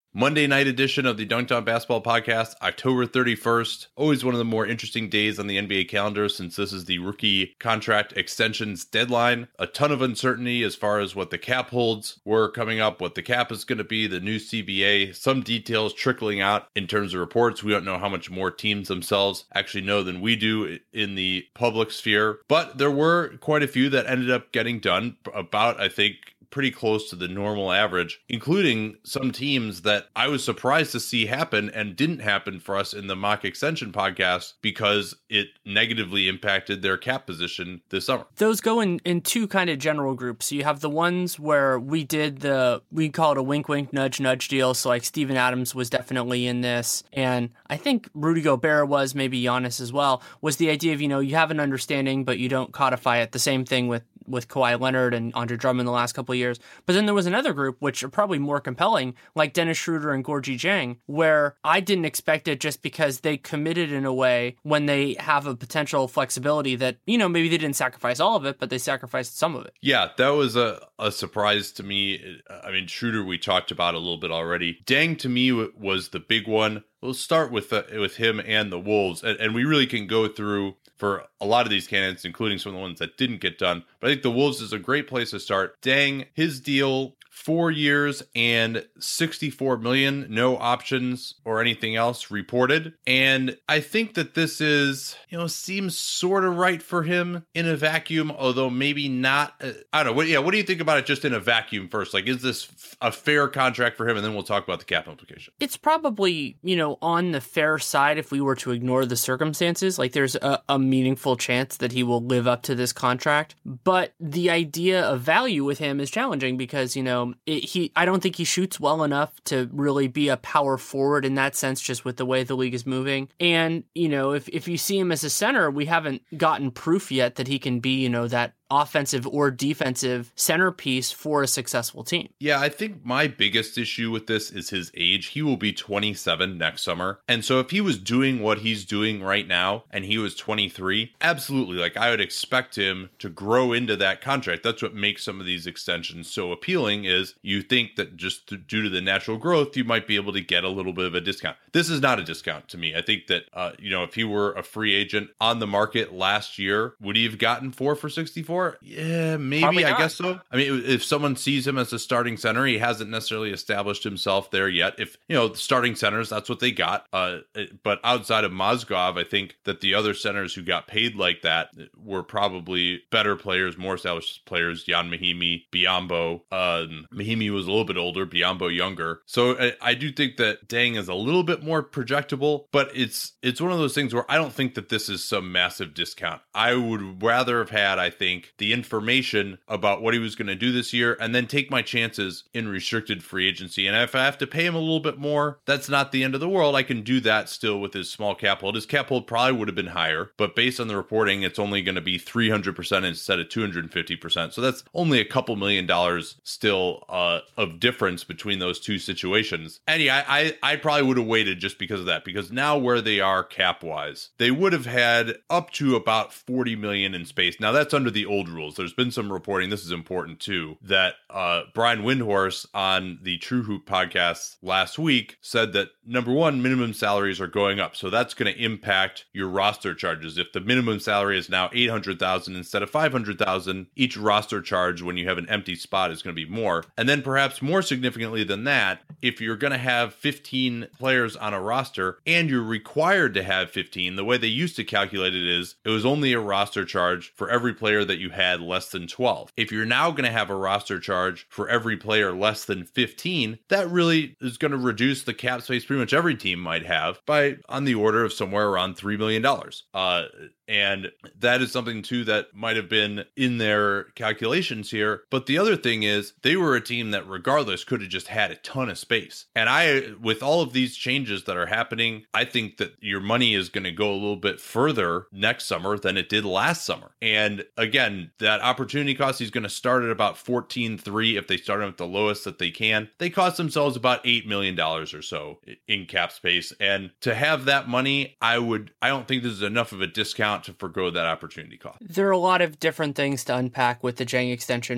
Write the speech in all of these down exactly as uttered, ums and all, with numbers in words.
Monday night edition of the Dunked On Basketball Podcast, October thirty-first. Always one of the more interesting days on the N B A calendar since this is the rookie contract extensions deadline. A ton of uncertainty as far as what the cap holds were coming up, what the cap is going to be, the new C B A, some details trickling out in terms of reports. We don't know how much more teams themselves actually know than we do in the public sphere, but there were quite a few that ended up getting done, about, I think, pretty close to the normal average, including some teams that I was surprised to see happen and didn't happen for us in the mock extension podcast because it negatively impacted their cap position this summer. Those go in, in two kind of general groups. You have the ones where we did the, we call it a wink, wink, nudge, nudge deal. So like Steven Adams was definitely in this. And I think Rudy Gobert was, maybe Giannis as well, was the idea of, you know, you have an understanding, but you don't codify it. The same thing with with Kawhi Leonard and Andre Drummond the last couple of years. But then there was another group, which are probably more compelling, like Dennis Schroeder and Gorgie Jang, where I didn't expect it just because they committed in a way when they have a potential flexibility that, you know, maybe they didn't sacrifice all of it, but they sacrificed some of it. Yeah, that was a, a surprise to me. I mean, Schroeder, we talked about a little bit already. Jang, to me, was the big one. We'll start with uh, with him and the Wolves, and, and we really can go through for a lot of these candidates, including some of the ones that didn't get done. But I think the Wolves is a great place to start. Jang, his deal, four years and sixty-four million, no options or anything else reported. And I think that this is, you know, seems sort of right for him in a vacuum, although maybe not. Uh, I don't know. What, yeah, what do you think about it just in a vacuum first? Like, is this f- a fair contract for him? And then we'll talk about the cap implication. It's probably, you know, on the fair side if we were to ignore the circumstances. Like, there's a, a meaningful chance that he will live up to this contract. But the idea of value with him is challenging because, you know, It, he, I don't think he shoots well enough to really be a power forward in that sense, just with the way the league is moving. And, you know, if, if you see him as a center, we haven't gotten proof yet that he can be, you know, that offensive or defensive centerpiece for a successful team. Yeah, I think my biggest issue with this is his age. He will be twenty-seven next summer. And so if he was doing what he's doing right now and he was twenty-three, absolutely, like I would expect him to grow into that contract. That's what makes some of these extensions so appealing is you think that just to, due to the natural growth, you might be able to get a little bit of a discount. This is not a discount to me. I think that, uh, you know, if he were a free agent on the market last year, would he have gotten four for sixty-four? Yeah, maybe. I guess so. I mean, if someone sees him as a starting center, he hasn't necessarily established himself there yet. If, you know, the starting centers, that's what they got. Uh, but outside of Mozgov, I think that the other centers who got paid like that were probably better players, more established players. Jan Mahimi, Biyombo. Um, Mahimi was a little bit older, Biyombo younger. So I, I do think that Jang is a little bit more projectable, but it's it's one of those things where I don't think that this is some massive discount. I would rather have had, I think, the information about what he was going to do this year and then take my chances in restricted free agency. And if I have to pay him a little bit more, that's not the end of the world. I can do that still with his small cap hold. His cap hold probably would have been higher, but based on the reporting, it's only going to be three hundred percent instead of two hundred fifty percent. So that's only a couple million dollars still uh, of difference between those two situations. And yeah, I, I probably would have waited just because of that, because now where they are cap wise, they would have had up to about forty million in space. Now that's under the old rules. There's been some reporting, this is important too, that uh, Brian Windhorst on the True Hoop podcast last week said that number one, minimum salaries are going up. So that's going to impact your roster charges. If the minimum salary is now eight hundred thousand instead of five hundred thousand, each roster charge when you have an empty spot is going to be more. And then perhaps more significantly than that, if you're going to have fifteen players on a roster and you're required to have fifteen, the way they used to calculate it is it was only a roster charge for every player that you had less than twelve. If you're now going to have a roster charge for every player less than fifteen, that really is going to reduce the cap space pretty much every team might have by on the order of somewhere around three million dollars. Uh, And that is something, too, that might have been in their calculations here. But the other thing is they were a team that regardless could have just had a ton of space. And I, with all of these changes that are happening, I think that your money is going to go a little bit further next summer than it did last summer. And again, that opportunity cost is going to start at about fourteen point three if they start at the lowest that they can. They cost themselves about eight million dollars or so in cap space. And to have that money, I would, I don't think this is enough of a discount to forgo that opportunity cost. There are a lot of different things to unpack with the Jang extension, but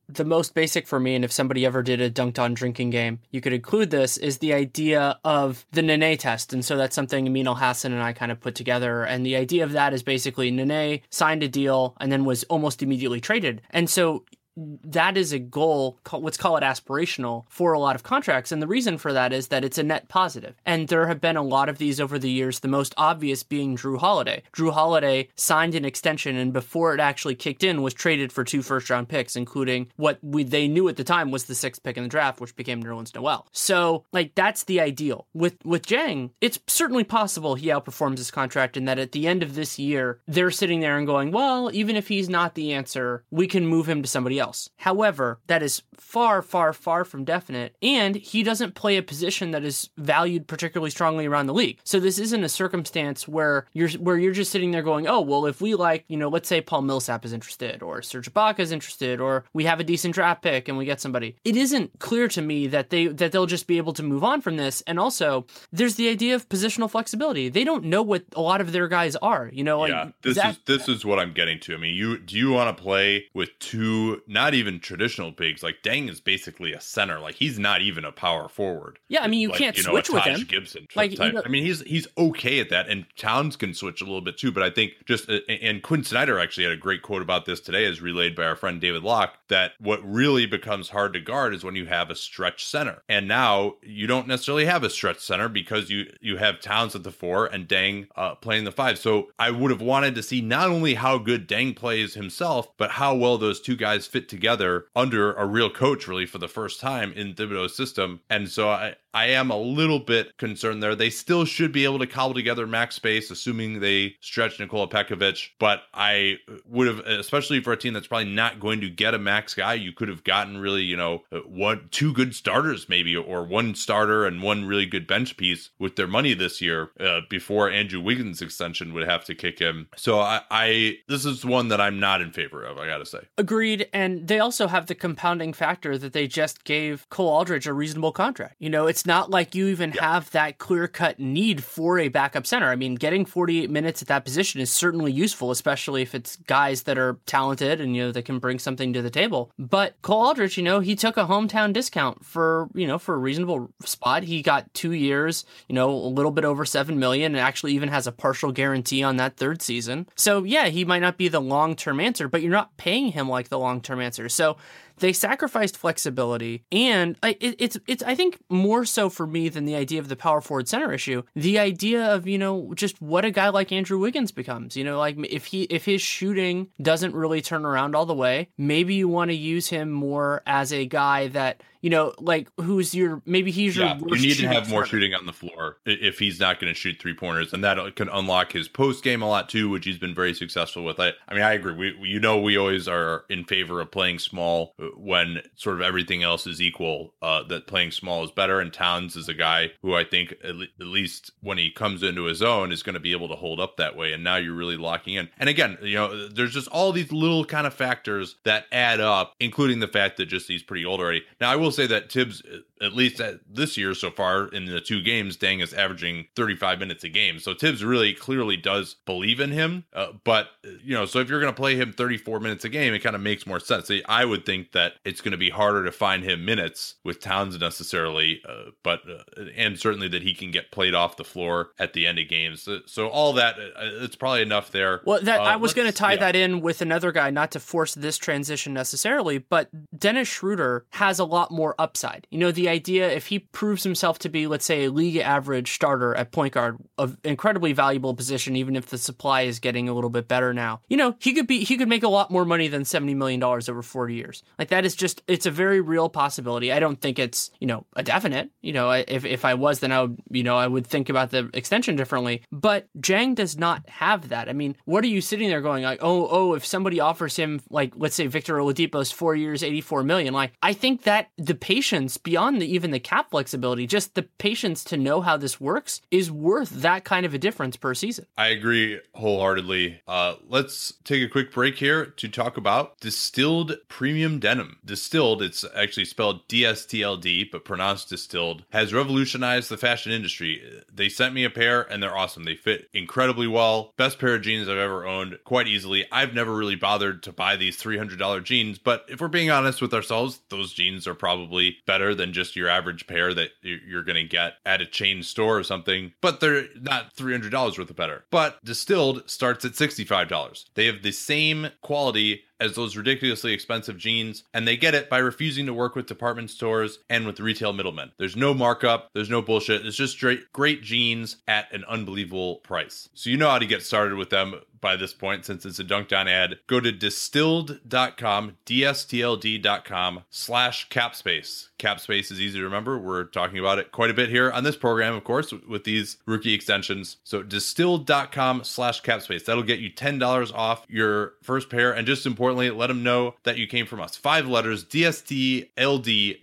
the most basic for me, and if somebody ever did a dunked on drinking game, you could include this, is the idea of the Nene test. And so that's something Amin Elhassan and I kind of put together. And the idea of that is basically Nene signed a deal and then was almost immediately traded. And so that is a goal, let's call it aspirational, for a lot of contracts. And the reason for that is that it's a net positive. And there have been a lot of these over the years, the most obvious being Drew Holiday. Drew Holiday signed an extension and before it actually kicked in was traded for two first round picks, including what we, they knew at the time was the sixth pick in the draft, which became Nerlens Noel. So like that's the ideal. With, with Dieng, it's certainly possible he outperforms his contract and that at the end of this year, they're sitting there and going, well, even if he's not the answer, we can move him to somebody else. However, that is far, far, far from definite, and he doesn't play a position that is valued particularly strongly around the league. So this isn't a circumstance where you're where you're just sitting there going, oh, well, if we like, you know, let's say Paul Millsap is interested, or Serge Ibaka is interested, or we have a decent draft pick and we get somebody. It isn't clear to me that they that they'll just be able to move on from this. And also, there's the idea of positional flexibility. They don't know what a lot of their guys are. You know, like yeah, this Zach- is this is what I'm getting to. I mean, you do you want to play with two? Not even traditional bigs. Like Dieng is basically a center. Like he's not even a power forward. Yeah, I mean you like, can't you know, switch a with Taj him. Gibson like, type. You know, I mean he's he's okay at that, and Towns can switch a little bit too. But I think just uh, and Quinn Snyder actually had a great quote about this today, as relayed by our friend David Locke. That what really becomes hard to guard is when you have a stretch center, and now you don't necessarily have a stretch center because you you have Towns at the four and Dieng uh, playing the five. So I would have wanted to see not only how good Dieng plays himself, but how well those two guys fit together under a real coach, really, for the first time in Thibodeau's system. And so I, I am a little bit concerned there. They still should be able to cobble together max space, assuming they stretch Nikola Pekovic. But I would have, especially for a team that's probably not going to get a max guy, you could have gotten really, you know, one, two good starters maybe, or one starter and one really good bench piece with their money this year uh, before Andrew Wiggins' extension would have to kick in. So I, I, this is one that I'm not in favor of, I gotta say. Agreed. And they also have the compounding factor that they just gave Cole Aldridge a reasonable contract. You know, it's not like you even yeah. have that clear-cut need for a backup center. I mean, getting forty-eight minutes at that position is certainly useful, especially if it's guys that are talented and, you know, that can bring something to the table. But Cole Aldridge, you know, he took a hometown discount for, you know, for a reasonable spot. He got two years, you know, a little bit over seven million dollars, and actually even has a partial guarantee on that third season. So yeah, he might not be the long-term answer, but you're not paying him like the long-term answer. So they sacrificed flexibility, and I, it, it's it's I think more so for me than the idea of the power forward center issue. The idea of, you know, just what a guy like Andrew Wiggins becomes. You know, like if he if his shooting doesn't really turn around all the way, maybe you want to use him more as a guy that, you know, like who's your maybe he's your yeah, worst you need to have starter. more shooting on the floor if he's not going to shoot three pointers, and that can unlock his post game a lot too, which he's been very successful with. I, I mean, I agree. We, you know, we always are in favor of playing small when sort of everything else is equal. Uh, that playing small is better, and Towns is a guy who I think at, le- at least when he comes into his own is going to be able to hold up that way. And now you're really locking in. And again, you know, there's just all these little kind of factors that add up, including the fact that just he's pretty old already. Now, I will say that Tibbs, at least at this year so far in the two games, Dieng is averaging thirty-five minutes a game. So Tibbs really clearly does believe in him. Uh, but, you know, so if you're going to play him thirty-four minutes a game, it kind of makes more sense. I would think that it's going to be harder to find him minutes with Towns necessarily, uh, but, uh, and certainly that he can get played off the floor at the end of games. So, so all that, uh, it's probably enough there. Well, that uh, I was going to tie yeah. that in with another guy, not to force this transition necessarily, but Dennis Schroeder has a lot more upside. You know, the idea, if he proves himself to be, let's say, a league average starter at point guard, of incredibly valuable position, even if the supply is getting a little bit better now, you know, he could be, he could make a lot more money than seventy million dollars over forty years. Like that is just, it's a very real possibility. I don't think it's, you know, a definite, you know, if, if I was, then I would, you know, I would think about the extension differently, but Dieng does not have that. I mean, what are you sitting there going like, oh, oh, if somebody offers him, like, let's say Victor Oladipo's four years, eighty-four million, like, I think that the patience beyond the, even the cap flexibility, just the patience to know how this works is worth that kind of a difference per season. I agree wholeheartedly. Uh, let's take a quick break here to talk about Distilled Premium Denim. Distilled, it's actually spelled D S T L D, but pronounced distilled, has revolutionized the fashion industry. They sent me a pair and they're awesome. They fit incredibly well. Best pair of jeans I've ever owned quite easily. I've never really bothered to buy these three hundred dollars jeans, but if we're being honest with ourselves, those jeans are probably better than just your average pair that you're going to get at a chain store or something, but they're not three hundred dollars worth of better. But Distilled starts at sixty-five dollars. They have the same quality as those ridiculously expensive jeans, and they get it by refusing to work with department stores and with retail middlemen. There's no markup, there's no bullshit, it's just straight, great jeans at an unbelievable price. So you know how to get started with them by this point, since it's a Dunked On ad. Go to distilled.com, D S T L D.com slash capspace. Capspace is easy to remember. We're talking about it quite a bit here on this program, of course, with these rookie extensions. So distilled.com slash capspace. That'll get you ten dollars off your first pair. And just importantly, let them know that you came from us. Five letters, D S T L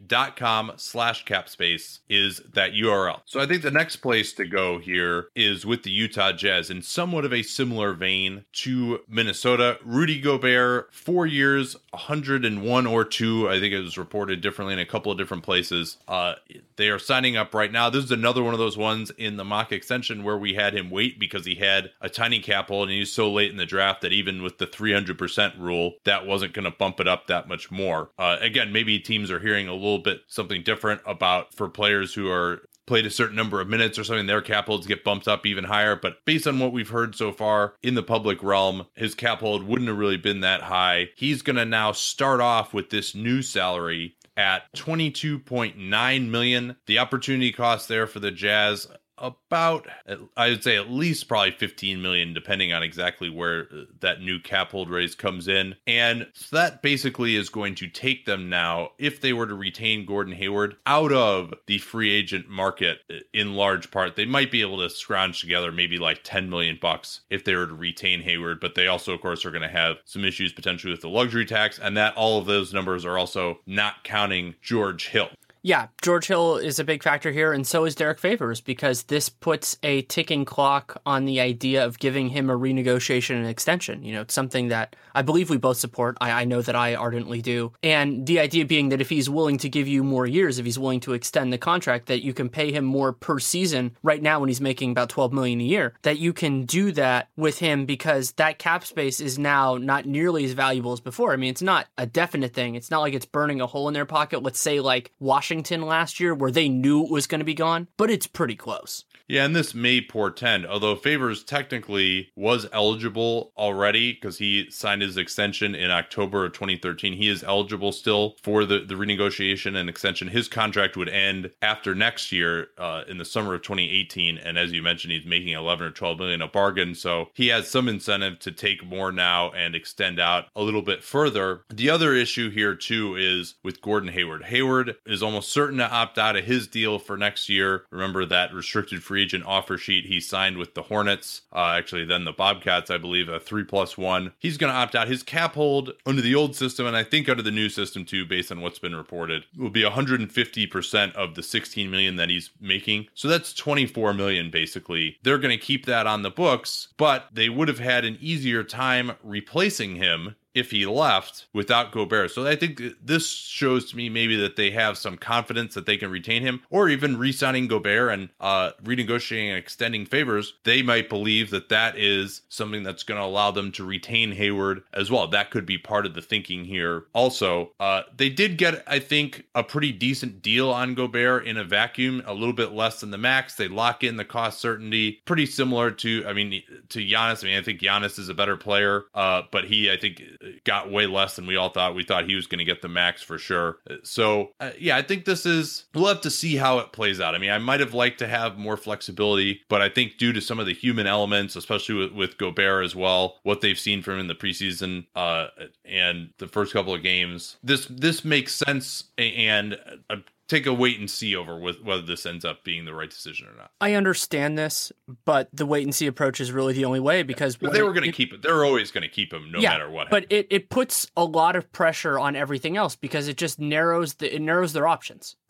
D.com slash capspace is that U R L. So I think the next place to go here is with the Utah Jazz in somewhat of a similar vein to Minnesota. Rudy Gobert, four years, one hundred one or two. I think it was reported differently in a couple of different places. Uh, they are signing up right now. This is another one of those ones in the mock extension where we had him wait because he had a tiny cap hold and he was so late in the draft that even with the three hundred percent rule, that wasn't going to bump it up that much more. Uh, again, maybe teams are hearing a little bit something different about for players who are played a certain number of minutes or something, their cap holds get bumped up even higher. But based on what we've heard so far in the public realm, his cap hold wouldn't have really been that high. He's going to now start off with this new salary at twenty-two point nine million dollars. The opportunity cost there for the Jazz, about, I would say at least probably fifteen million, depending on exactly where that new cap hold raise comes in. And so that basically is going to take them now, if they were to retain Gordon Hayward, out of the free agent market in large part. They might be able to scrounge together maybe like ten million bucks if they were to retain Hayward, but they also, of course, are going to have some issues potentially with the luxury tax, and that all of those numbers are also not counting George Hill. Yeah, George Hill is a big factor here, and so is Derek Favors, because this puts a ticking clock on the idea of giving him a renegotiation and extension. You know, it's something that I believe we both support. I, I know that I ardently do. And the idea being that if he's willing to give you more years, if he's willing to extend the contract, that you can pay him more per season right now when he's making about twelve million dollars a year, that you can do that with him because that cap space is now not nearly as valuable as before. I mean, it's not a definite thing. It's not like it's burning a hole in their pocket. Let's say like Washington last year where they knew it was going to be gone, but it's pretty close. Yeah, and this may portend, although Favors technically was eligible already because he signed his extension in October of twenty thirteen. He is eligible still for the, the renegotiation and extension. His contract would end after next year uh, in the summer of twenty eighteen. And as you mentioned, he's making eleven or twelve million a bargain. So he has some incentive to take more now and extend out a little bit further. The other issue here, too, is with Gordon Hayward. Hayward is almost certain to opt out of his deal for next year. Remember that restricted free agent offer sheet he signed with the Hornets, uh, actually then the Bobcats, I believe, a three plus one. He's going to opt out. His cap hold under the old system, and I think under the new system too, based on what's been reported, will be one hundred fifty percent of the sixteen million that he's making. So that's twenty-four million basically. They're going to keep that on the books, but they would have had an easier time replacing him if he left without Gobert. So I think this shows to me maybe that they have some confidence that they can retain him, or even re-signing Gobert and uh, renegotiating and extending Favors. They might believe that that is something that's going to allow them to retain Hayward as well. That could be part of the thinking here. Also, uh, they did get, I think, a pretty decent deal on Gobert in a vacuum, a little bit less than the max. They lock in the cost certainty, pretty similar to, I mean, to Giannis. I mean, I think Giannis is a better player, uh, but he, I think, got way less than we all thought. We thought he was going to get the max for sure. So, uh, yeah, I think this is, we'll have to see how it plays out. I mean, I might have liked to have more flexibility, but I think due to some of the human elements, especially with, with Gobert as well, what they've seen from him in the preseason uh, and the first couple of games, this this makes sense, and uh, take a wait and see over with whether this ends up being the right decision or not. I understand this, but the wait and see approach is really the only way, because but they were going to keep it. They're always going to keep him no yeah, matter what. But it, it puts a lot of pressure on everything else because it just narrows the it narrows their options.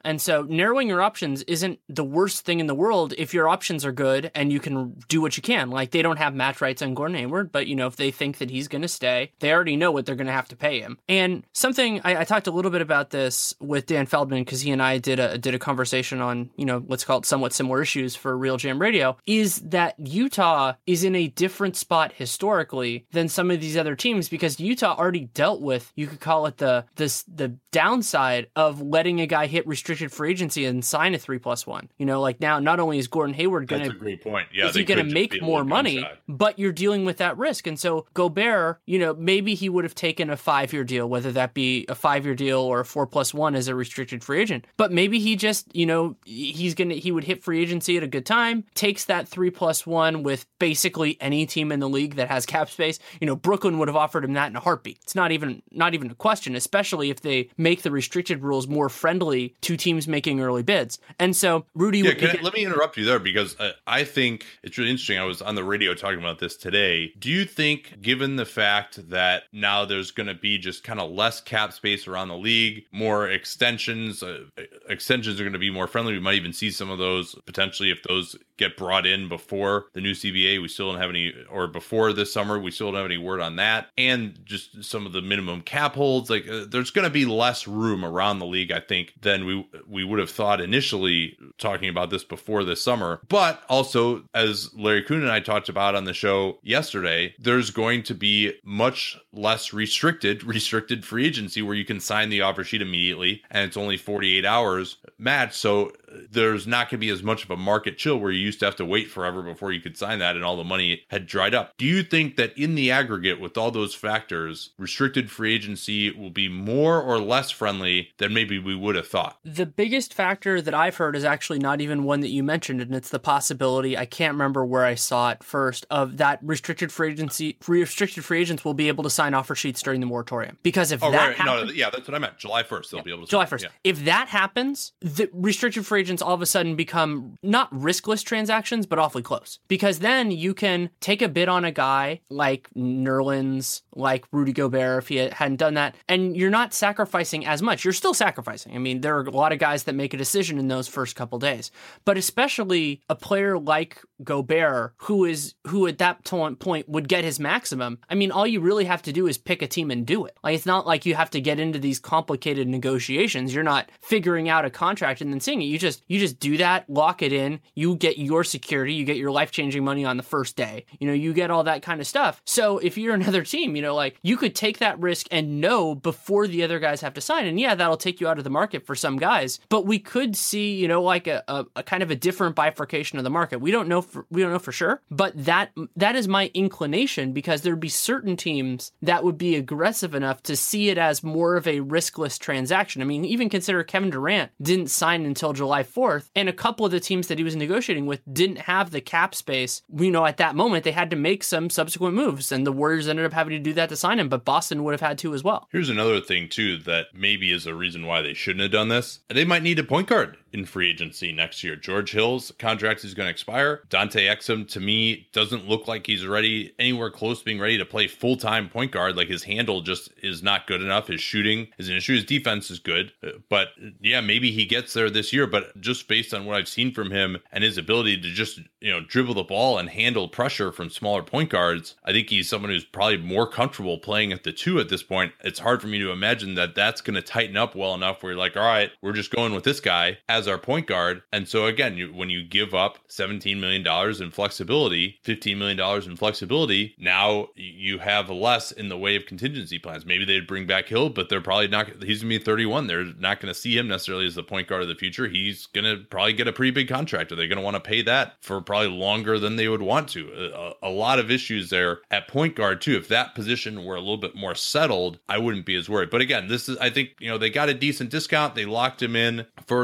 And so narrowing your options isn't the worst thing in the world if your options are good and you can do what you can. Like, they don't have match rights on Gordon Hayward, but, you know, if they think that he's going to stay, they already know what they're going to have to pay him. And something, I, I talked a little bit about this with Dan Feldman, because he and I did a did a conversation on, you know, let's call it somewhat similar issues for Real Jam Radio, is that Utah is in a different spot historically than some of these other teams, because Utah already dealt with, you could call it the this the downside of letting a guy hit restricted free agency and sign a three plus one. You know, like now, not only is Gordon Hayward going to, that's a great point. Yeah, is he going to make more money, inside. But you're dealing with that risk. And so Gobert, you know, maybe he would have taken a five year deal, whether that be a five year deal or a four plus one as a restricted free agent. But maybe he just, you know, he's going to, he would hit free agency at a good time, takes that three plus one with basically any team in the league that has cap space. You know, Brooklyn would have offered him that in a heartbeat. It's not even, not even a question, especially if they make the restricted rules more friendly to teams making early bids. And so Rudy, yeah, would, can I, let me interrupt you there, because uh, I think it's really interesting. I was on the radio talking about this today. Do you think, given the fact that now there's going to be just kind of less cap space around the league, more extensions, uh, extensions are going to be more friendly. We might even see some of those potentially if those get brought in before the new C B A. We still don't have any, or before this summer, we still don't have any word on that. And just some of the minimum cap holds, like uh, there's going to be less room around the league, I think, than we we would have thought initially talking about this before this summer. But also, as Larry Kuhn and I talked about on the show yesterday, there's going to be much less restricted, restricted free agency where you can sign the offer sheet immediately and it's only forty-eight hours match. So there's not going to be as much of a market chill where you used to have to wait forever before you could sign that and all the money had dried up. Do you think that in the aggregate, with all those factors, restricted free agency will be more or less friendly than maybe we would have thought? The biggest factor that I've heard is actually not even one that you mentioned, and it's the possibility, I can't remember where I saw it first, of that restricted free agency, restricted free agents will be able to sign offer sheets during the moratorium. Because if oh, that right. happens, no, yeah, that's what I meant. July first, they'll yeah, be able to July sign. first. Yeah. If that happens, the restricted free agents all of a sudden become not riskless transactions, but awfully close. Because then you can take a bid on a guy like Nerlens, like Rudy Gobert, if he hadn't done that, and you're not sacrificing as much. You're still sacrificing. I mean, there are a lot of guys that make a decision in those first couple days, but especially a player like Gobert, who is who at that point would get his maximum. I mean, all you really have to do is pick a team and do it. Like, it's not like you have to get into these complicated negotiations. You're not figuring out a contract and then seeing it. You just you just do that, lock it in. You get your security. You get your life-changing money on the first day. You know, you get all that kind of stuff. So if you're another team, you know, like, you could take that risk and know before the other guys have to sign. And yeah, that'll take you out of the market for some guys. But we could see, you know, like a, a, a kind of a different bifurcation of the market. We don't know for, we don't know for sure, but that that is my inclination, because there'd be certain teams that would be aggressive enough to see it as more of a riskless transaction. I mean, even consider Kevin Durant didn't sign until July fourth, and a couple of the teams that he was negotiating with didn't have the cap space. You know, at that moment, they had to make some subsequent moves, and the Warriors ended up having to do that to sign him, but Boston would have had to as well. Here's another thing, too, that maybe is a reason why they shouldn't have done this. They might need a point guard in free agency next year. George Hill's contract is going to expire. Dante Exum, to me, doesn't look like he's ready, anywhere close to being ready to play full-time point guard. Like, his handle just is not good enough. His shooting is an issue. His defense is good. But yeah, maybe he gets there this year. But just based on what I've seen from him and his ability to just, you know, dribble the ball and handle pressure from smaller point guards, I think he's someone who's probably more comfortable playing at the two at this point. It's hard for me to imagine that that's going to tighten up well enough where you're like, all right, we're just going with this guy as our point guard. And so again, you, when you give up seventeen million dollars in flexibility, fifteen million dollars in flexibility, now you have less in the way of contingency plans. Maybe they'd bring back Hill, but they're probably not, he's going to be thirty-one. They're not going to see him necessarily as the point guard of the future. He's going to probably get a pretty big contract. Are they going to want to pay that for probably longer than they would want to? A, a lot of issues there at point guard too. If that position were a little bit more settled, I wouldn't be as worried. But again, this is, I think, you know, they got a decent discount. They locked him in for the full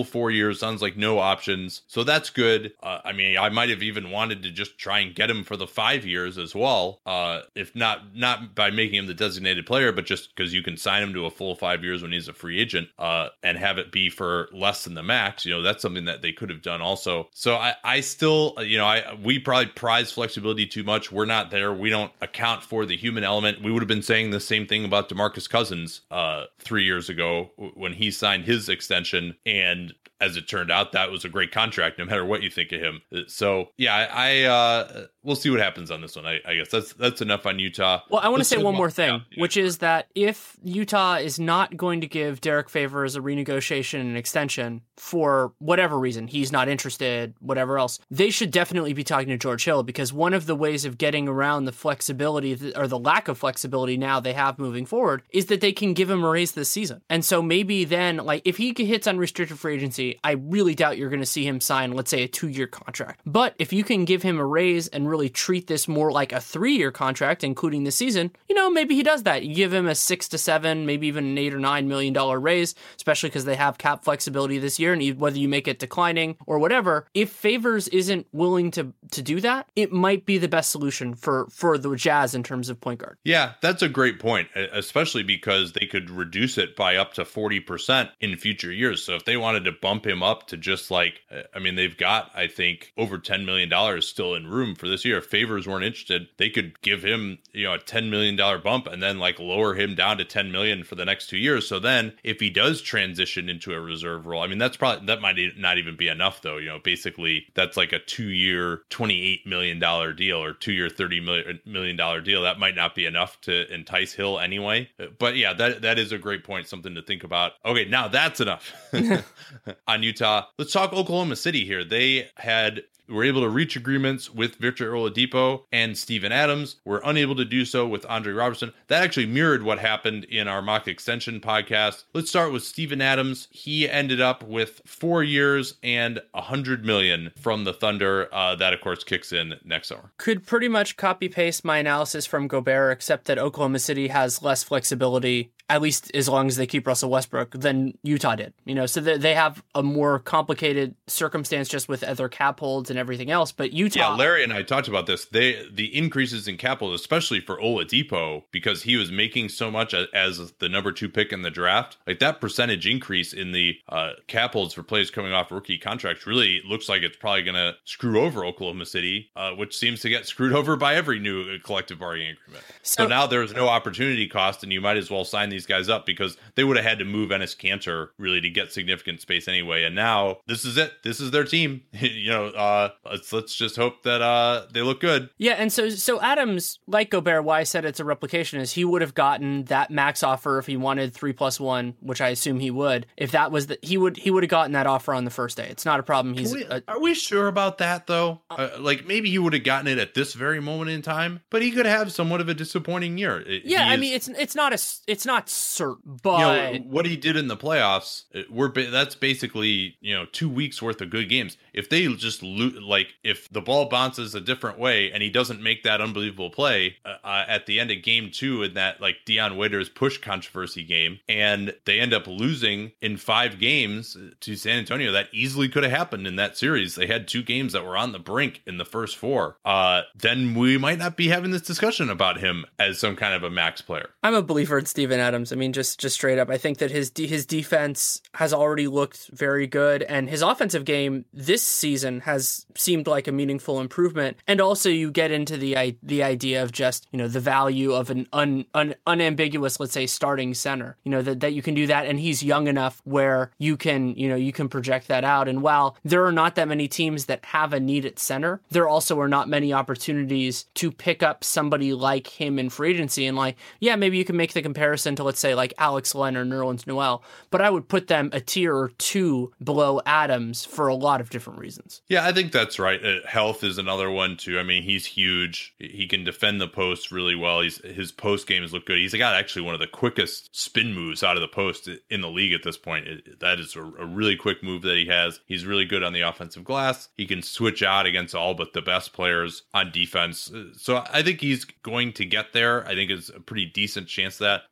four years. Sounds like no options. So that's good. Uh, I mean, I might have even wanted to just try and get him for the five years as well. Uh, if not, not by making him the designated player, but just because you can sign him to a full five years when he's a free agent, uh, and have it be for less than the max. You know, that's something that they could have done also. So I, I still, you know, I we probably prize flexibility too much. We're not there. We don't account for the human element. We would have been saying the same thing about DeMarcus Cousins uh, three years ago when he signed his extension, and as it turned out, that was a great contract, no matter what you think of him. So, yeah, I, I uh, we'll see what happens on this one. I, I guess that's that's enough on Utah. Well, I want to say one about, more thing, yeah, yeah. which is that if Utah is not going to give Derek Favors a renegotiation and extension for whatever reason, he's not interested, whatever else, they should definitely be talking to George Hill, because one of the ways of getting around the flexibility that, or the lack of flexibility now they have moving forward is that they can give him a raise this season. And so maybe then, like, if he hits unrestricted free agency, I really doubt you're going to see him sign, let's say, a two-year contract. But if you can give him a raise and really treat this more like a three-year contract, including the season, you know, maybe he does that. You give him a six to seven, maybe even an eight or nine million dollar raise, especially because they have cap flexibility this year, and you, whether you make it declining or whatever, if Favors isn't willing to to do that, it might be the best solution for for the Jazz in terms of point guard. Yeah, that's a great point, especially because they could reduce it by up to forty percent in future years. So if they wanted to bump him up to just like, I mean, they've got, I think, over ten million dollars still in room for this year. If Favors weren't interested, they could give him, you know, a ten million dollars bump and then like lower him down to ten million dollars for the next two years. So then if he does transition into a reserve role, I mean, that's probably, that might not even be enough though. You know, basically that's like a two year, twenty-eight million dollars deal or two year, thirty million dollars deal. That might not be enough to entice Hill anyway. But yeah, that that is a great point, something to think about. Okay, now that's enough on Utah. Let's talk Oklahoma City here. They had were able to reach agreements with Victor Oladipo and Steven Adams. Were unable to do so with Andre Robertson. That actually mirrored what happened in our mock extension podcast. Let's start with Steven Adams. He ended up with four years and a hundred million from the Thunder. Uh, that of course kicks in next summer. Could pretty much copy paste my analysis from Gobert, except that Oklahoma City has less flexibility, at least as long as they keep Russell Westbrook, than Utah did. You know, so they have a more complicated circumstance just with other cap holds and everything else. But Utah, yeah, Larry and I talked about this. They the increases in cap hold, especially for Oladipo, because he was making so much as the number two pick in the draft. Like that percentage increase in the uh, cap holds for players coming off rookie contracts really looks like it's probably going to screw over Oklahoma City, uh, which seems to get screwed over by every new collective bargaining agreement. So, so now there's no opportunity cost, and you might as well sign these guys up because they would have had to move Enes Kanter really to get significant space anyway. And now this is it. This is their team. you know, uh, let's let's just hope that uh, they look good. Yeah, and so so Adams, like Gobert, why I said it's a replication is he would have gotten that max offer if he wanted three plus one, which I assume he would. If that was the he would he would have gotten that offer on the first day. It's not a problem. He's we, uh, are we sure about that though? Uh, like maybe he would have gotten it at this very moment in time, but he could have somewhat of a disappointing year. It, yeah, I is, mean it's it's not a it's not certain, but you know, what he did in the playoffs, we're that's basically you know two weeks worth of good games. If they just lo- like if the ball bounces a different way and he doesn't make that unbelievable play uh, uh, at the end of game two in that like Dion Waiters push controversy game, and they end up losing in five games to San Antonio, that easily could have happened in that series. They had two games that were on the brink in the first four. Uh, then we might not be having this discussion about him as some kind of a max player. I'm a believer in Steven Adams. I mean, just just straight up, I think that his de- his defense has already looked very good, and his offensive game this season has seemed like a meaningful improvement. And also, you get into the the idea of just you know the value of an un, un, unambiguous, let's say, starting center. You know that that you can do that, and he's young enough where you can you know you can project that out. And while there are not that many teams that have a need at center, there also are not many opportunities to pick up somebody like him in free agency. And like, yeah, maybe you can make the comparison to, let's say, like Alex Len or Nerlens Noel, but I would put them a tier or two below Adams for a lot of different reasons. Yeah, I think that's right. Uh, health is another one too. I mean, he's huge. He can defend the post really well. He's his post games look good. He's got actually one of the quickest spin moves out of the post in the league at this point. It, that is a, a really quick move that he has. He's really good on the offensive glass. He can switch out against all but the best players on defense. So I think he's going to get there. I think it's a pretty decent chance of that. But it's just one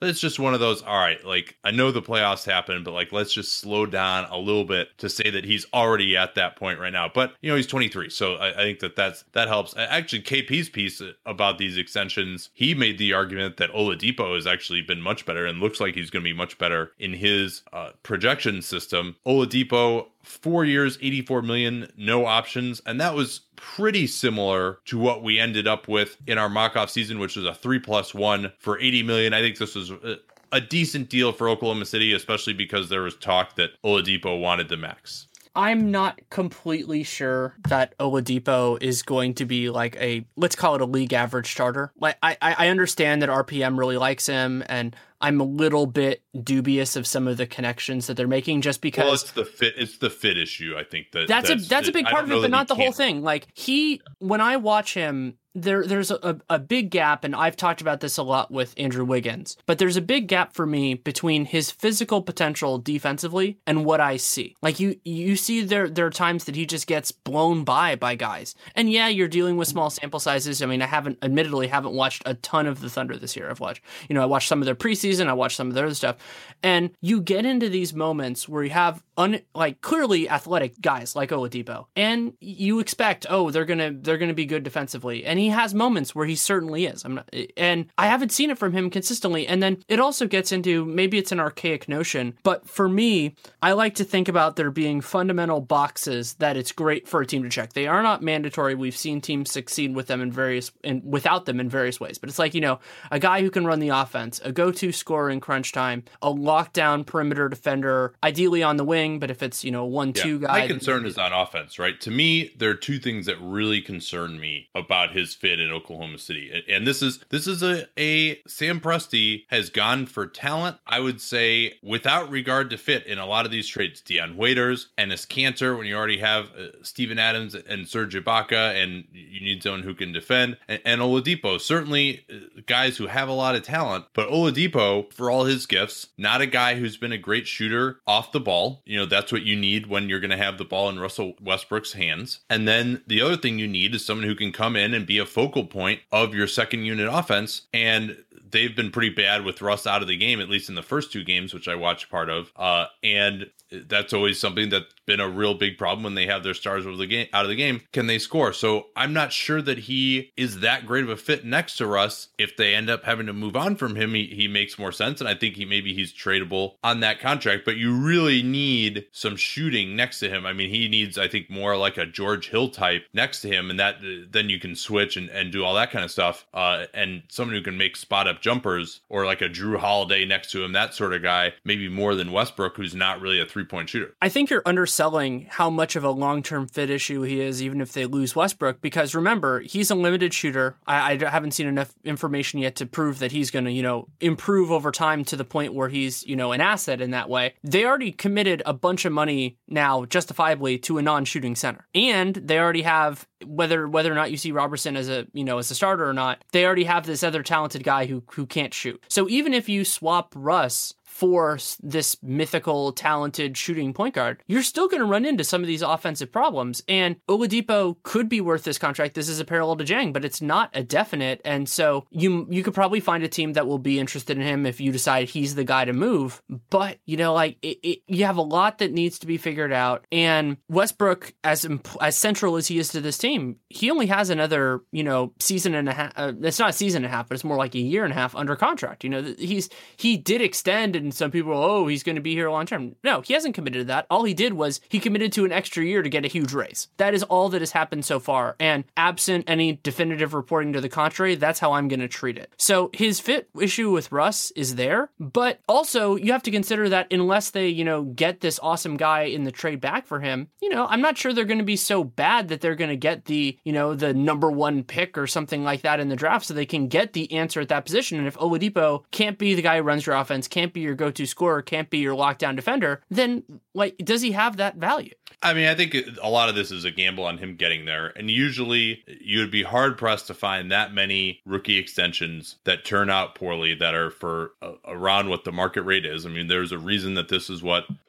one of those, all right, like I know the playoffs happen, but like let's just slow down a little bit to say that he's already at that point right now. But, you know, he's twenty-three. So I, I think that that's, that helps. Actually, K P's piece about these extensions, he made the argument that Oladipo has actually been much better and looks like he's going to be much better in his uh, projection system. Oladipo, four years, eighty-four million, no options. And that was pretty similar to what we ended up with in our mock-off season, which was a three plus one for eighty million. I think this was a, a decent deal for Oklahoma City, especially because there was talk that Oladipo wanted the max. I'm not completely sure that Oladipo is going to be like a, let's call it a league average starter. Like I, I understand that R P M really likes him, and I'm a little bit dubious of some of the connections that they're making just because. Well, it's the fit. It's the fit issue. I think that that's, that's a that's a big part of it, but not the whole thing. Like he, when I watch him, there there's a, a big gap, and I've talked about this a lot with Andrew Wiggins, but there's a big gap for me between his physical potential defensively and what I see. Like you you see there there are times that he just gets blown by by guys. And yeah, you're dealing with small sample sizes. I mean, I haven't admittedly haven't watched a ton of the Thunder this year. I've watched, you know, I watched some of their preseason, I watched some of their other stuff. And you get into these moments where you have un, like clearly athletic guys like Oladipo, and you expect, oh, they're going to they're going to be good defensively. And he He has moments where he certainly is. I'm not, and I haven't seen it from him consistently. And then it also gets into, maybe it's an archaic notion, but for me, I like to think about there being fundamental boxes that it's great for a team to check. They are not mandatory. We've seen teams succeed with them in various, in, without them in various ways. But it's like, you know, a guy who can run the offense, a go-to scorer in crunch time, a lockdown perimeter defender, ideally on the wing. But if it's, you know, one, yeah, two guy. My concern is on offense, right? To me, there are two things that really concern me about his fit in Oklahoma City. And this is this is a, a Sam Presti has gone for talent, I would say, without regard to fit in a lot of these trades. Dion Waiters and Enes Kanter, when you already have uh, Steven Adams and Serge Ibaka, and you need someone who can defend. And, and Oladipo, certainly uh, guys who have a lot of talent, but Oladipo, for all his gifts, not a guy who's been a great shooter off the ball. You know, that's what you need when you're going to have the ball in Russell Westbrook's hands. And then the other thing you need is someone who can come in and be a focal point of your second unit offense. And they've been pretty bad with Russ out of the game, at least in the first two games, which I watched part of. Uh, and that's always something that's been a real big problem when they have their stars out of the game. Out of the game, can they score? So I'm not sure that he is that great of a fit next to Russ. If they end up having to move on from him, he, he makes more sense. And I think he maybe he's tradable on that contract. But you really need some shooting next to him. I mean, he needs, I think, more like a George Hill type next to him, and that then you can switch and, and do all that kind of stuff. Uh, and someone who can make spot up jumpers, or like a Drew Holiday next to him, that sort of guy, maybe more than Westbrook, who's not really a three-point shooter. I think you're underselling how much of a long-term fit issue he is, even if they lose Westbrook, because remember, he's a limited shooter. I, I haven't seen enough information yet to prove that he's going to, you know, improve over time to the point where he's, you know, an asset in that way. They already committed a bunch of money now, justifiably, to a non-shooting center. And they already have, whether whether or not you see Robertson as a, you know, as a starter or not, they already have this other talented guy who who can't shoot. So even if you swap Russ for this mythical, talented shooting point guard, you're still going to run into some of these offensive problems. And Oladipo could be worth this contract. This is a parallel to Jang, but it's not a definite. And so you you could probably find a team that will be interested in him if you decide he's the guy to move. But, you know, like it, it, you have a lot that needs to be figured out. And Westbrook, as imp- as central as he is to this team, he only has another, you know, season and a half. Uh, it's not a season and a half, but it's more like a year and a half under contract. You know, he's he did extend, and some people are, oh, he's going to be here long term. No, he hasn't committed to that. All he did was he committed to an extra year to get a huge raise. That is all that has happened so far. And absent any definitive reporting to the contrary, that's how I'm going to treat it. So his fit issue with Russ is there, but also you have to consider that unless they, you know, get this awesome guy in the trade back for him, you know, I'm not sure they're going to be so bad that they're going to get the, you know, the number one pick or something like that in the draft so they can get the answer at that position. And if Oladipo can't be the guy who runs your offense, can't be your go-to scorer, can't be your lockdown defender, then like, does he have that value? I mean, I think a lot of this is a gamble on him getting there. And usually you would be hard pressed to find that many rookie extensions that turn out poorly that are for uh, around what the market rate is. I mean, there's a reason that this is what the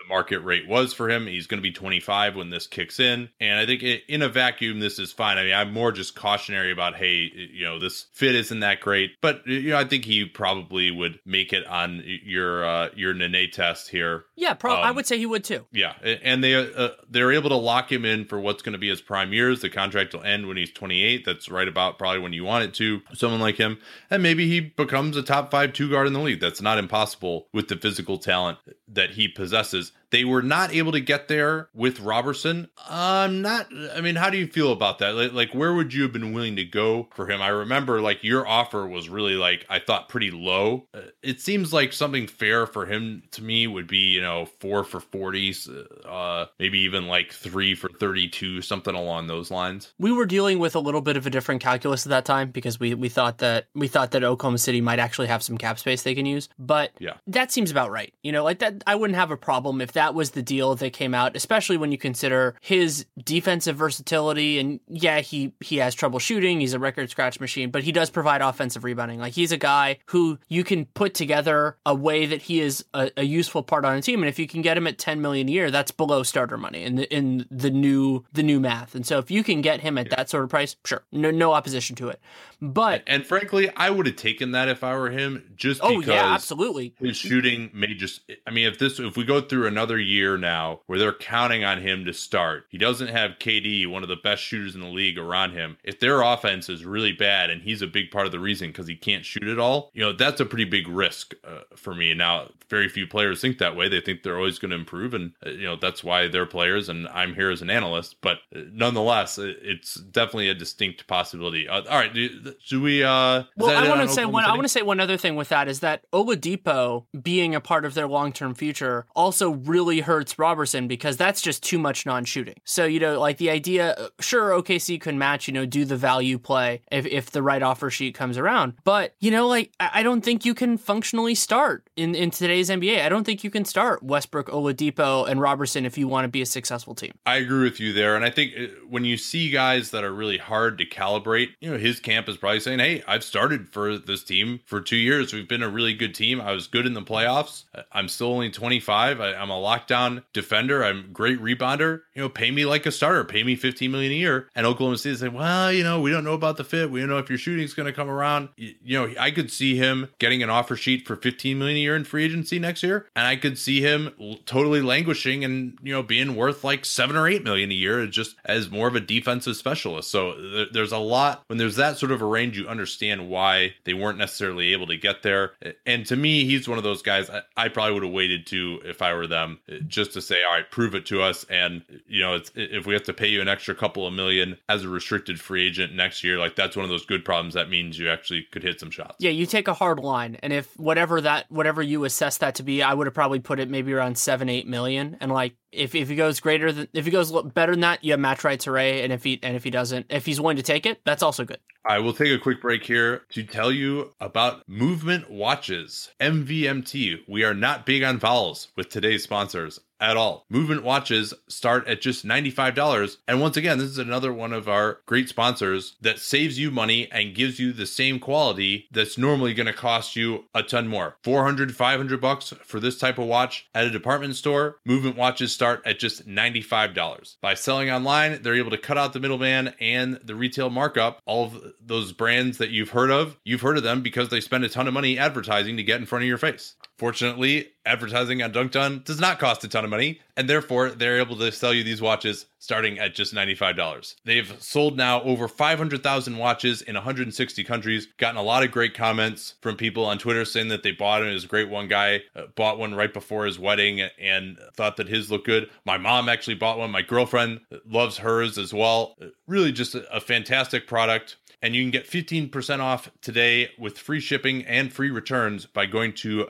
market rate was for him. He's going to be twenty-five when this kicks in. And I think in a vacuum, this is fine. I mean, I'm more just cautionary about, hey, you know, this fit isn't that great. But, you know, I think he probably would make it on your uh, your Nene test here. Yeah, pro- um, I would say he would too. Yeah, and they, uh, they're able to lock him in for what's going to be his prime years. The contract will end when he's twenty-eight. That's right about probably when you want it to. Someone like him. And maybe he becomes a top five two guard in the league. That's not impossible with the physical talent that he possesses. They were not able to get there with Robertson. I'm not, I mean, how do you feel about that? Like, like, where would you have been willing to go for him? I remember, like, your offer was really, like, I thought pretty low. Uh, it seems like something fair for him to me would be, you know, four for forty, uh, maybe even like three for thirty-two, something along those lines. We were dealing with a little bit of a different calculus at that time because we, we thought that we thought that Oklahoma City might actually have some cap space they can use. But yeah, that seems about right. You know, like that, I wouldn't have a problem if that was the deal that came out, especially when you consider his defensive versatility. And yeah, he, he has trouble shooting. He's a record scratch machine, but he does provide offensive rebounding. Like, he's a guy who you can put together a way that he is a, a useful part on a team. And if you can get him at ten million a year, that's below starter money in the, in the new, the new math. And so if you can get him at yeah. that sort of price, sure, no, no opposition to it. But, and, and frankly, I would have taken that if I were him, just oh, because yeah, absolutely. his shooting may just, I mean, if this, if we go through another year now where they're counting on him to start, he doesn't have K D, one of the best shooters in the league, around him. If their offense is really bad and he's a big part of the reason because he can't shoot at all, you know, that's a pretty big risk uh, for me. Now, very few players think that way. They think they're always going to improve, and uh, you know, that's why they're players and I'm here as an analyst. But uh, nonetheless, it's definitely a distinct possibility. Uh, all right, do, should we uh well I want to say one I want to say one other thing with that is that Oladipo being a part of their long-term future also really hurts Robertson because that's just too much non-shooting. So, you know, like the idea, sure, O K C could match, you know, do the value play if, if the right offer sheet comes around. But, you know, like, I don't think you can functionally start in, in today's N B A. I don't think you can start Westbrook, Oladipo, and Robertson if you want to be a successful team. I agree with you there. And I think when you see guys that are really hard to calibrate, you know, his camp is probably saying, hey, I've started for this team for two years. We've been a really good team. I was good in the playoffs. I'm still only twenty-five. I, I'm a lockdown defender. I'm a great rebounder. You know, pay me like a starter. Pay me fifteen million dollars a year. And Oklahoma City say, well, you know, we don't know about the fit. We don't know if your shooting's going to come around. You, you know, I could see him getting an offer sheet for fifteen million dollars a year in free agency next year. And I could see him l- totally languishing and, you know, being worth like seven or eight million a year just as more of a defensive specialist. So th- there's a lot when there's that sort of a range, you understand why they weren't necessarily able to get there. And to me, he's one of those guys I, I probably would have waited to if I were them, just to say, all right, prove it to us. And, you know, it's, if we have to pay you an extra couple of million as a restricted free agent next year, like that's one of those good problems. That means you actually could hit some shots. Yeah, you take a hard line. And if whatever that, whatever you assess that to be, I would have probably put it maybe around seven, eight million. And like, if, if he goes greater than, if he goes better than that, you have match rights array. And if he, and if he doesn't, if he's willing to take it, that's also good. I will take a quick break here to tell you about Movement Watches, M V M T. We are not big on vowels with today's sponsors at all. Movement watches start at just ninety-five dollars. And once again, this is another one of our great sponsors that saves you money and gives you the same quality that's normally going to cost you a ton more. four hundred, five hundred bucks for this type of watch at a department store. Movement watches start at just ninety-five dollars. By selling online, they're able to cut out the middleman and the retail markup. All of those brands that you've heard of, you've heard of them because they spend a ton of money advertising to get in front of your face. Fortunately, advertising on Dunked On does not cost a ton of money, and therefore they're able to sell you these watches starting at just ninety-five dollars. They've sold now over five hundred thousand watches in one hundred sixty countries, gotten a lot of great comments from people on Twitter saying that they bought it. It was great. One guy uh, bought one right before his wedding and thought that his looked good. My mom actually bought one. My girlfriend loves hers as well. Really just a, a fantastic product. And you can get fifteen percent off today with free shipping and free returns by going to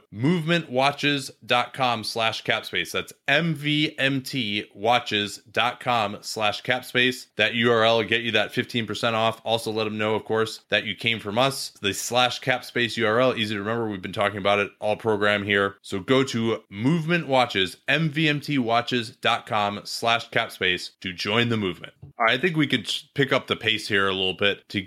movementwatches.com slash capspace. That's M V M T watches.com slash capspace. That U R L will get you that fifteen percent off. Also let them know, of course, that you came from us. The slash capspace U R L, easy to remember. We've been talking about it all program here. So go to Movement Watches, M V M T watches.com slash capspace to join the movement. All right, I think we could pick up the pace here a little bit to get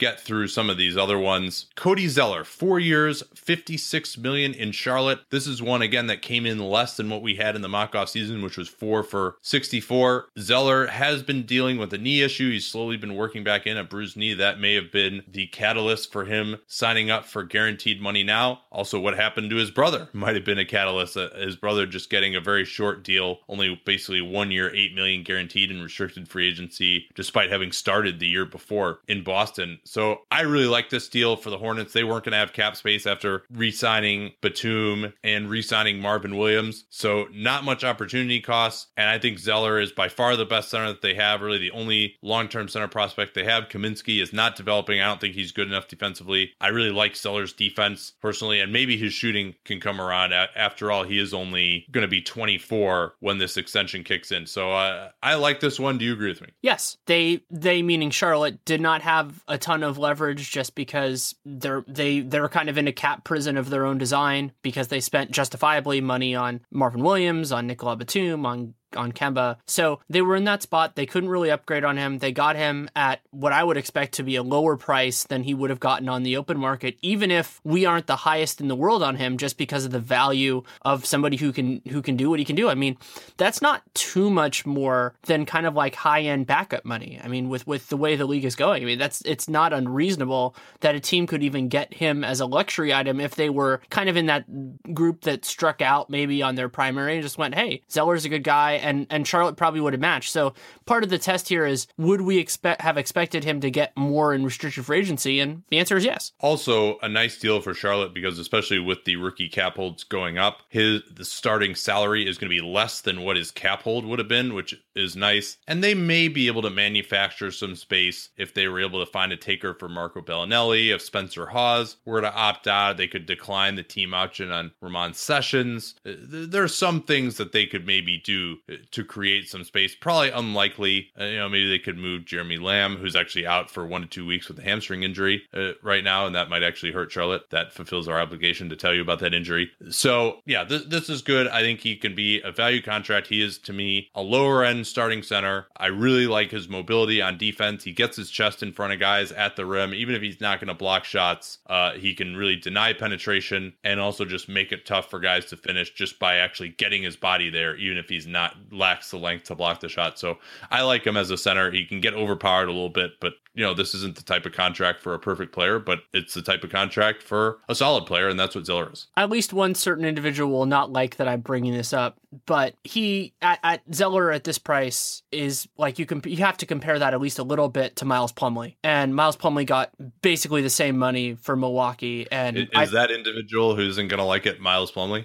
get through some of these other ones. Cody Zeller, four years, fifty-six million in Charlotte. This is one, again, that came in less than what we had in the mock-off season, which was four for sixty-four. Zeller has been dealing with a knee issue. He's slowly been working back in a bruised knee. That may have been the catalyst for him signing up for guaranteed money now. Also, what happened to his brother might have been a catalyst. Uh, his brother just getting a very short deal, only basically one year, eight million guaranteed in restricted free agency, despite having started the year before in Boston. So I really like this deal for the Hornets. They weren't going to have cap space after re-signing Batum and re-signing Marvin Williams. So not much opportunity costs. And I think Zeller is by far the best center that they have, really the only long-term center prospect they have. Kaminsky is not developing. I don't think he's good enough defensively. I really like Zeller's defense personally, and maybe his shooting can come around. After all, he is only going to be twenty-four when this extension kicks in. So uh, I like this one. Do you agree with me? Yes. They, they meaning Charlotte, did not have a ton of leverage just because they're, they, they're kind of in a cap prison of their own design because they spent justifiably money on Marvin Williams, on Nicola Batum, on on Kemba. So they were in that spot. They couldn't really upgrade on him. They got him at what I would expect to be a lower price than he would have gotten on the open market, even if we aren't the highest in the world on him, just because of the value of somebody who can who can do what he can do. I mean, that's not too much more than kind of like high-end backup money. I mean, with, with the way the league is going, I mean, that's it's not unreasonable that a team could even get him as a luxury item if they were kind of in that group that struck out maybe on their primary and just went, hey, Zeller's a good guy, and and Charlotte probably would have matched. So part of the test here is, would we expect have expected him to get more in restricted free agency? And the answer is yes. Also, a nice deal for Charlotte because especially with the rookie cap holds going up, his the starting salary is going to be less than what his cap hold would have been, which is nice. And they may be able to manufacture some space if they were able to find a taker for Marco Bellinelli. If Spencer Hawes were to opt out, they could decline the team option on Ramon Sessions. There are some things that they could maybe do to create some space. Probably unlikely. Uh, you know, maybe they could move Jeremy Lamb, who's actually out for one to two weeks with a hamstring injury uh, right now, and that might actually hurt Charlotte. That fulfills our obligation to tell you about that injury. So, yeah, th- this is good. I think he can be a value contract. He is, to me, a lower-end starting center. I really like his mobility on defense. He gets his chest in front of guys at the rim. Even if he's not going to block shots, uh, he can really deny penetration and also just make it tough for guys to finish just by actually getting his body there, even if he's not lacks the length to block the shot. So I like him as a center. He can get overpowered a little bit, but you know, this isn't the type of contract for a perfect player, but it's the type of contract for a solid player, and that's what Zeller is. At least one certain individual will not like that I'm bringing this up, but he at, at Zeller at this price is like you can you have to compare that at least a little bit to Miles Plumlee, and Miles Plumlee got basically the same money for Milwaukee. And is, is that individual who isn't going to like it Miles Plumlee?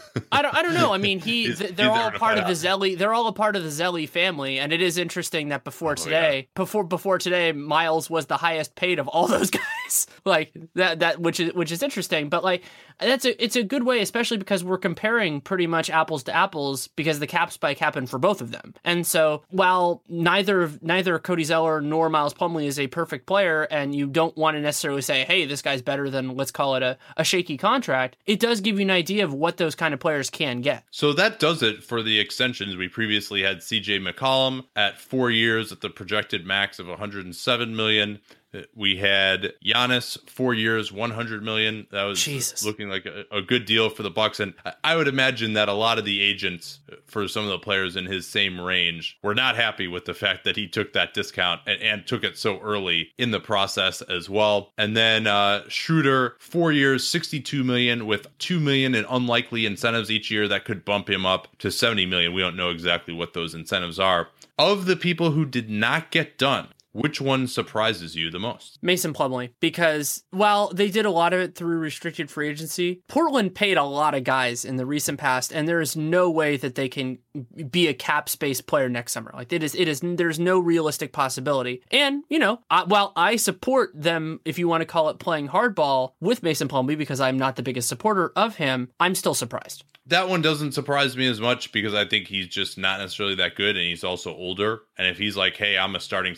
I don't. I don't know. I mean, he. He's, they're he's all a part of the Zelly. They're all a part of the Zelly family, and it is interesting that before oh, today, yeah. before before today, Miles was the highest paid of all those guys. like that. That which is which is interesting. But like that's a it's a good way, especially because we're comparing pretty much apples to apples because the cap spike happened for both of them. And so while neither neither Cody Zeller nor Miles Plumlee is a perfect player, and you don't want to necessarily say, hey, this guy's better than, let's call it a, a shaky contract, it does give you an idea of what those kind of players can get. So that does it for the extensions. We previously had C J McCollum at four years at the projected max of one hundred seven million dollars. We had Giannis, four years, one hundred million dollars. That was Jesus. looking like a, a good deal for the Bucks. And I would imagine that a lot of the agents for some of the players in his same range were not happy with the fact that he took that discount and, and took it so early in the process as well. And then uh, Schroeder, four years, sixty-two million dollars with two million dollars in unlikely incentives each year that could bump him up to seventy million dollars. We don't know exactly what those incentives are. Of the people who did not get done, which one surprises you the most? Mason Plumlee, because while they did a lot of it through restricted free agency, Portland paid a lot of guys in the recent past, and there is no way that they can be a cap space player next summer. Like it is, it is. There's no realistic possibility. And you know, I, while I support them, if you want to call it playing hardball with Mason Plumlee, because I'm not the biggest supporter of him, I'm still surprised. That one doesn't surprise me as much because I think he's just not necessarily that good, and he's also older. And if he's like, hey, I'm a starting center,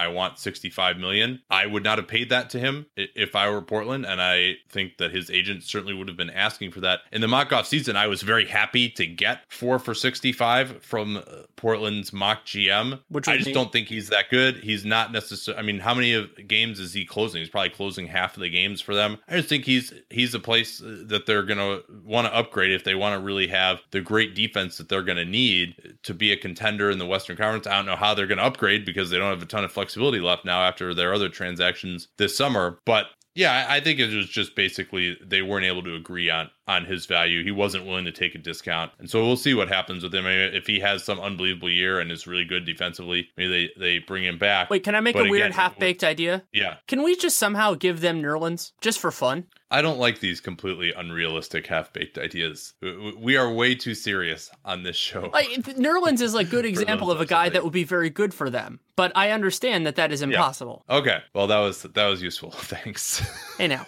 I want sixty-five million. I would not have paid that to him if I were Portland, and I think that his agent certainly would have been asking for that. In the mock-off season, I was very happy to get four for sixty-five from Portland's mock G M. Which I just mean- don't think he's that good. He's not necessarily, I mean, how many of games is he closing? He's probably closing half of the games for them. I just think he's he's a place that they're going to want to upgrade if they want to really have the great defense that they're going to need to be a contender in the Western Conference. I don't know how they're going to upgrade because they don't have a ton of flexibility left now after their other transactions this summer. But yeah, I think it was just basically they weren't able to agree on on his value. He wasn't willing to take a discount. And so we'll see what happens with him. Maybe if he has some unbelievable year and is really good defensively, maybe they, they bring him back. Wait, can I make But a weird again, half-baked idea? Yeah. Can we just somehow give them Nerlens just for fun? I don't like these completely unrealistic half-baked ideas. We- We are way too serious on this show. Like Nerlens is a good example those of a guy absolutely. that would be very good for them, but I understand that that is impossible. Okay. Well, that was that was useful. Thanks. Hey now,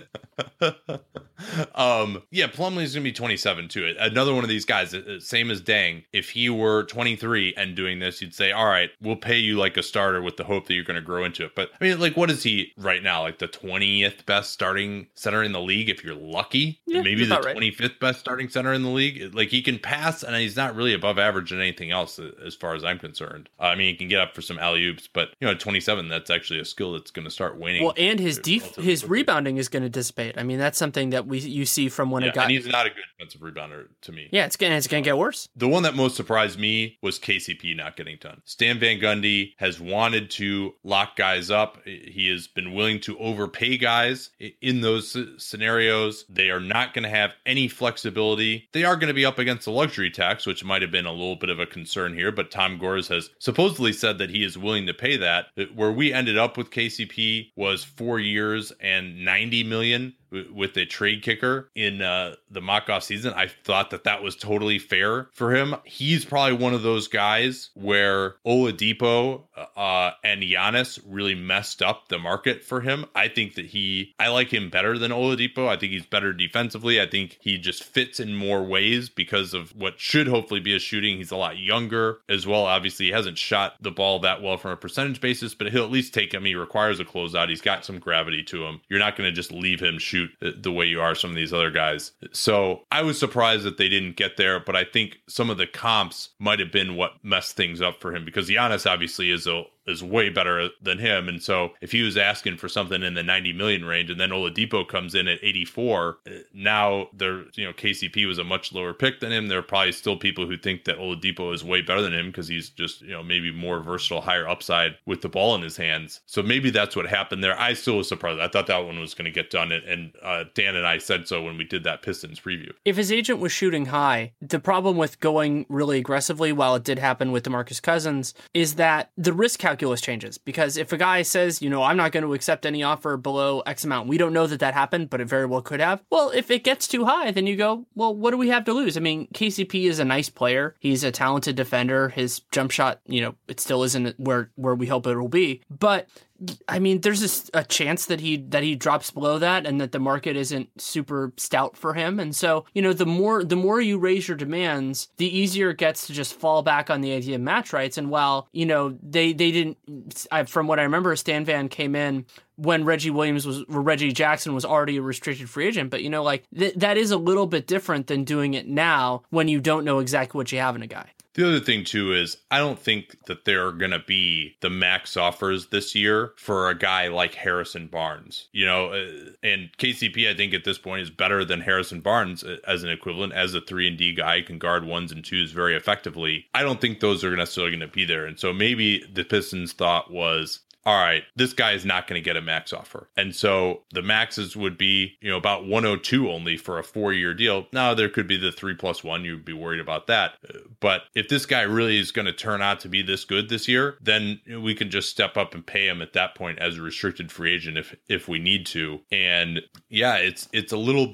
um, yeah, Plumlee's gonna be twenty-seven too. Another one of these guys, uh, same as Dang. If he were twenty-three and doing this, you'd say, "All right, we'll pay you like a starter with the hope that you're going to grow into it." But I mean, like, what is he right now? Like the twentieth best starting center in the league, if you're lucky. Yeah, Maybe the about right. twenty-fifth best starting center in the league. Like he can pass, and he's not really above average in anything else, uh, as far as I'm concerned. Uh, I mean, he can get up for some alley oops, but you know, at twenty-seven, that's actually a skill that's going to start waning. well, and his def- relatively his quickly. rebounding is going to dissipate. I mean, that's something that we you see from when Yeah, a guy. and he's not a good defensive rebounder to me. Yeah, it's gonna it's gonna get worse. The one that most surprised me was K C P not getting done. Stan Van Gundy has wanted to lock guys up. He has been willing to overpay guys in those scenarios. They are not going to have any flexibility. They are going to be up against the luxury tax, which might have been a little bit of a concern here, but Tom Gores has supposedly said that he is willing to pay that. Where we ended up with K C P was four years and ninety million with a trade kicker in uh, the mock-off season. I thought that that was totally fair for him. He's probably one of those guys where Oladipo uh, and Giannis really messed up the market for him. I think that he, I like him better than Oladipo. I think he's better defensively. I think he just fits in more ways because of what should hopefully be his shooting. He's a lot younger as well. Obviously, he hasn't shot the ball that well from a percentage basis, but he'll at least take him. He requires a closeout. He's got some gravity to him. You're not going to just leave him shoot the way you are some of these other guys. So I was surprised that they didn't get there, but I think some of the comps might have been what messed things up for him because Giannis obviously is a is way better than him. And so if he was asking for something in the ninety million range and then Oladipo comes in at eighty-four, now there, you know, K C P was a much lower pick than him. There are probably still people who think that Oladipo is way better than him because he's just, you know, maybe more versatile, higher upside with the ball in his hands. So maybe that's what happened there. I still was surprised. I thought that one was going to get done. And uh, Dan and I said so when we did that Pistons preview. If his agent was shooting high, the problem with going really aggressively, while it did happen with DeMarcus Cousins, is that the risk calculus changes. Because if a guy says, you know, I'm not going to accept any offer below X amount, we don't know that that happened, but it very well could have. Well, if it gets too high, then you go, well, what do we have to lose? I mean, K C P is a nice player. He's a talented defender. His jump shot, you know, it still isn't where, where we hope it will be. But I mean, there's a, a chance that he that he drops below that and that the market isn't super stout for him. And so, you know, the more the more you raise your demands, the easier it gets to just fall back on the idea of match rights. And while, you know, they, they didn't, I, from what I remember, Stan Van came in when Reggie Williams was, or Reggie Jackson was already a restricted free agent. But, you know, like th- that is a little bit different than doing it now when you don't know exactly what you have in a guy. The other thing, too, is I don't think that there are going to be the max offers this year for a guy like Harrison Barnes. You know, uh, and K C P, I think at this point, is better than Harrison Barnes as an equivalent, as a three and D guy, can guard ones and twos very effectively. I don't think those are necessarily going to be there. And so maybe the Pistons thought was, all right, this guy is not going to get a max offer. And so the maxes would be, you know, about one oh two only for a four-year deal. Now, there could be the three plus one. You'd be worried about that. But if this guy really is going to turn out to be this good this year, then we can just step up and pay him at that point as a restricted free agent if if we need to. And yeah, it's it's a little bit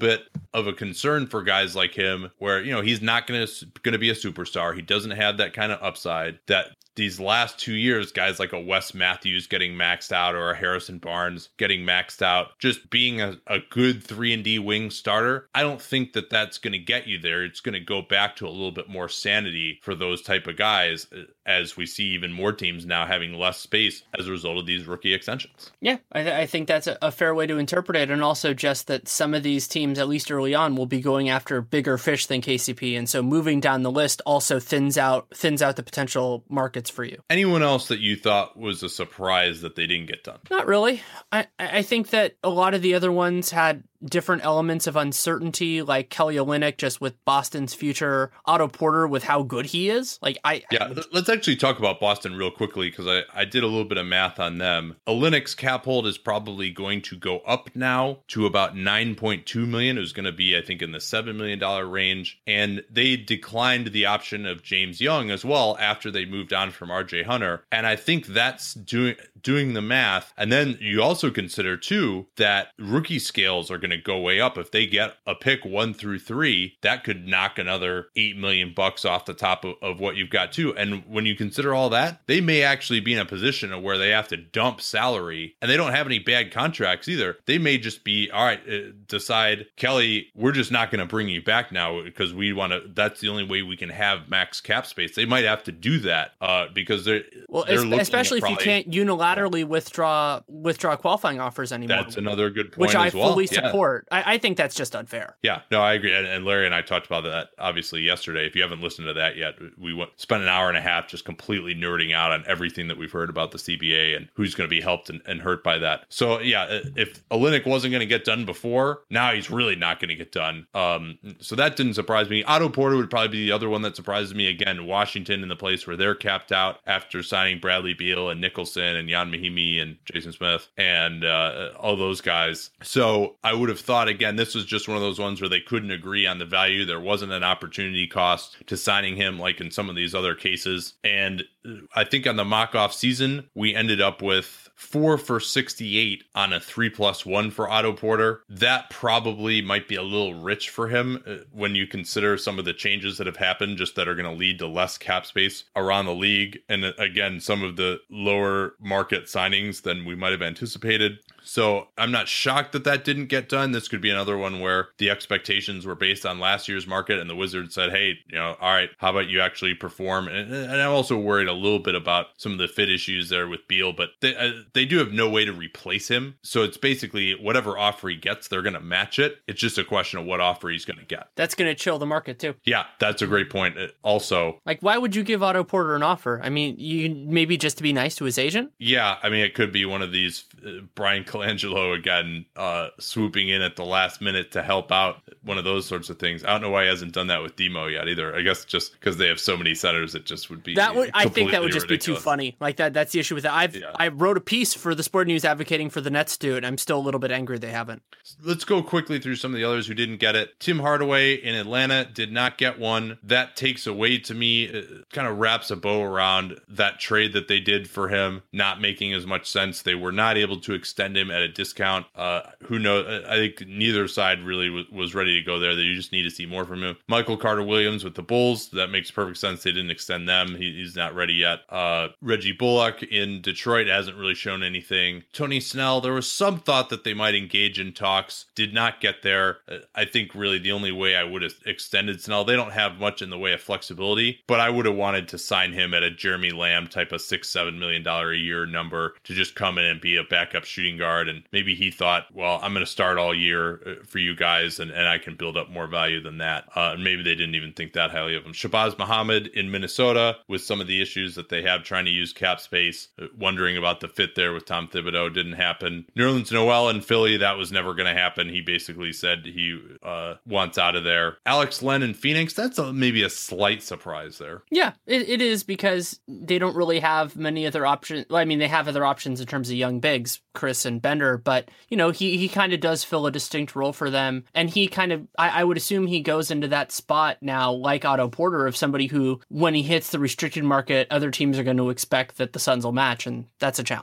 of a concern for guys like him where, you know, he's not going to going to be a superstar. He doesn't have that kind of upside that these last two years, guys like a Wes Matthews getting maxed out or a Harrison Barnes getting maxed out, just being a, a good three and D wing starter, I don't think that that's going to get you there. It's going to go back to a little bit more sanity for those type of guys, as we see even more teams now having less space as a result of these rookie extensions. Yeah, I, th- I think that's a, a fair way to interpret it. And also just that some of these teams, at least early on, will be going after bigger fish than K C P. And so moving down the list also thins out thins out the potential markets for you. Anyone else that you thought was a surprise that they didn't get done? Not really. I, I think that a lot of the other ones had different elements of uncertainty, like Kelly Olynyk just with Boston's future, Otto Porter with how good he is. Like I Yeah, let's actually talk about Boston real quickly, because I, I did a little bit of math on them. Olynyk's cap hold is probably going to go up now to about nine point two million dollars. It was going to be, I think, in the seven million dollars range. And they declined the option of James Young as well after they moved on from R J Hunter. And I think that's doing doing the math. And then you also consider too that rookie scales are going to go way up. If they get a pick one through three, that could knock another eight million bucks off the top of, of what you've got too. And when you consider all that, they may actually be in a position of where they have to dump salary, and they don't have any bad contracts either. They may just be, all right, uh, decide, Kelly, we're just not going to bring you back now because we want to, that's the only way we can have max cap space. They might have to do that uh, because they're, well, they're es- especially if probably, you can't unilaterally withdraw withdraw qualifying offers anymore. That's another good point which as I well. fully Yeah. support. I, I think that's just unfair. Yeah, no, I agree. And, and Larry and I talked about that obviously yesterday. If you haven't listened to that yet, we went, spent an hour and a half just completely nerding out on everything that we've heard about the C B A and who's going to be helped and, and hurt by that. So yeah, if Olynyk wasn't going to get done before, now he's really not going to get done. Um, so that didn't surprise me. Otto Porter would probably be the other one that surprises me. Again, Washington in the place where they're capped out after signing Bradley Beal and Nicholson and Jan Mahimi and Jason Smith and uh, all those guys. So I would have thought, again, this was just one of those ones where they couldn't agree on the value. There wasn't an opportunity cost to signing him like in some of these other cases. And I think on the mock-off season, we ended up with four for sixty-eight on a three plus one for Otto Porter. That probably might be a little rich for him uh, when you consider some of the changes that have happened, just that are going to lead to less cap space around the league. And uh, again, some of the lower market signings than we might have anticipated. So I'm not shocked that that didn't get done. This could be another one where the expectations were based on last year's market and the Wizards said, hey, you know, all right, how about you actually perform? And, and I'm also worried a little bit about some of the fit issues there with Beal, but they, uh, they do have no way to replace him. So it's basically whatever offer he gets, they're going to match it. It's just a question of what offer he's going to get. That's going to chill the market too. Yeah, that's a great point. Also, like, why would you give Otto Porter an offer? I mean, you maybe just to be nice to his agent? Yeah, I mean, it could be one of these uh, Brian Colangelo again, uh, swooping in at the last minute to help out, one of those sorts of things. I don't know why he hasn't done that with Demo yet either. I guess just because they have so many centers, it just would be that would. I think that would just ridiculous. be too funny. Like that. That's the issue with it. I've yeah. I wrote a piece for the Sport News advocating for the Nets to do it. I'm still a little bit angry they haven't. Let's go quickly through some of the others who didn't get it. Tim Hardaway in Atlanta did not get one. That takes away to me, it kind of wraps a bow around that trade that they did for him not making as much sense. They were not able to extend him at a discount. Uh, who knows? I think neither side really was, was ready to go there. That you just need to see more from him. Michael Carter-Williams with the Bulls. That makes perfect sense. They didn't extend them. He, he's not ready yet. Uh, Reggie Bullock in Detroit hasn't really shown anything. Tony Snell, there was some thought that they might engage in talks. Did not get there. Uh, I think really the only way I would have extended Snell, they don't have much in the way of flexibility, but I would have wanted to sign him at a Jeremy Lamb type of six, seven million dollars a year number to just come in and be a backup shooting guard. And maybe he thought, well, I'm going to start all year for you guys and, and I can build up more value than that. Uh, and maybe they didn't even think that highly of him. Shabazz Muhammad in Minnesota with some of the issues that they have trying to use cap space, wondering about the fit there with Tom Thibodeau, didn't happen. Nerlens Noel in Philly, that was never going to happen. He basically said he uh, wants out of there. Alex Len in Phoenix, that's a, maybe a slight surprise there. Yeah, it, it is because they don't really have many other options. Well, I mean, they have other options in terms of young bigs, Chris and Bender, but, you know, he, he kind of does fill a distinct role for them. And he kind of, I, I would assume he goes into that spot now, like Otto Porter, of somebody who, when he hits the restricted market, other teams are going to expect that the Suns will match, and that's a challenge.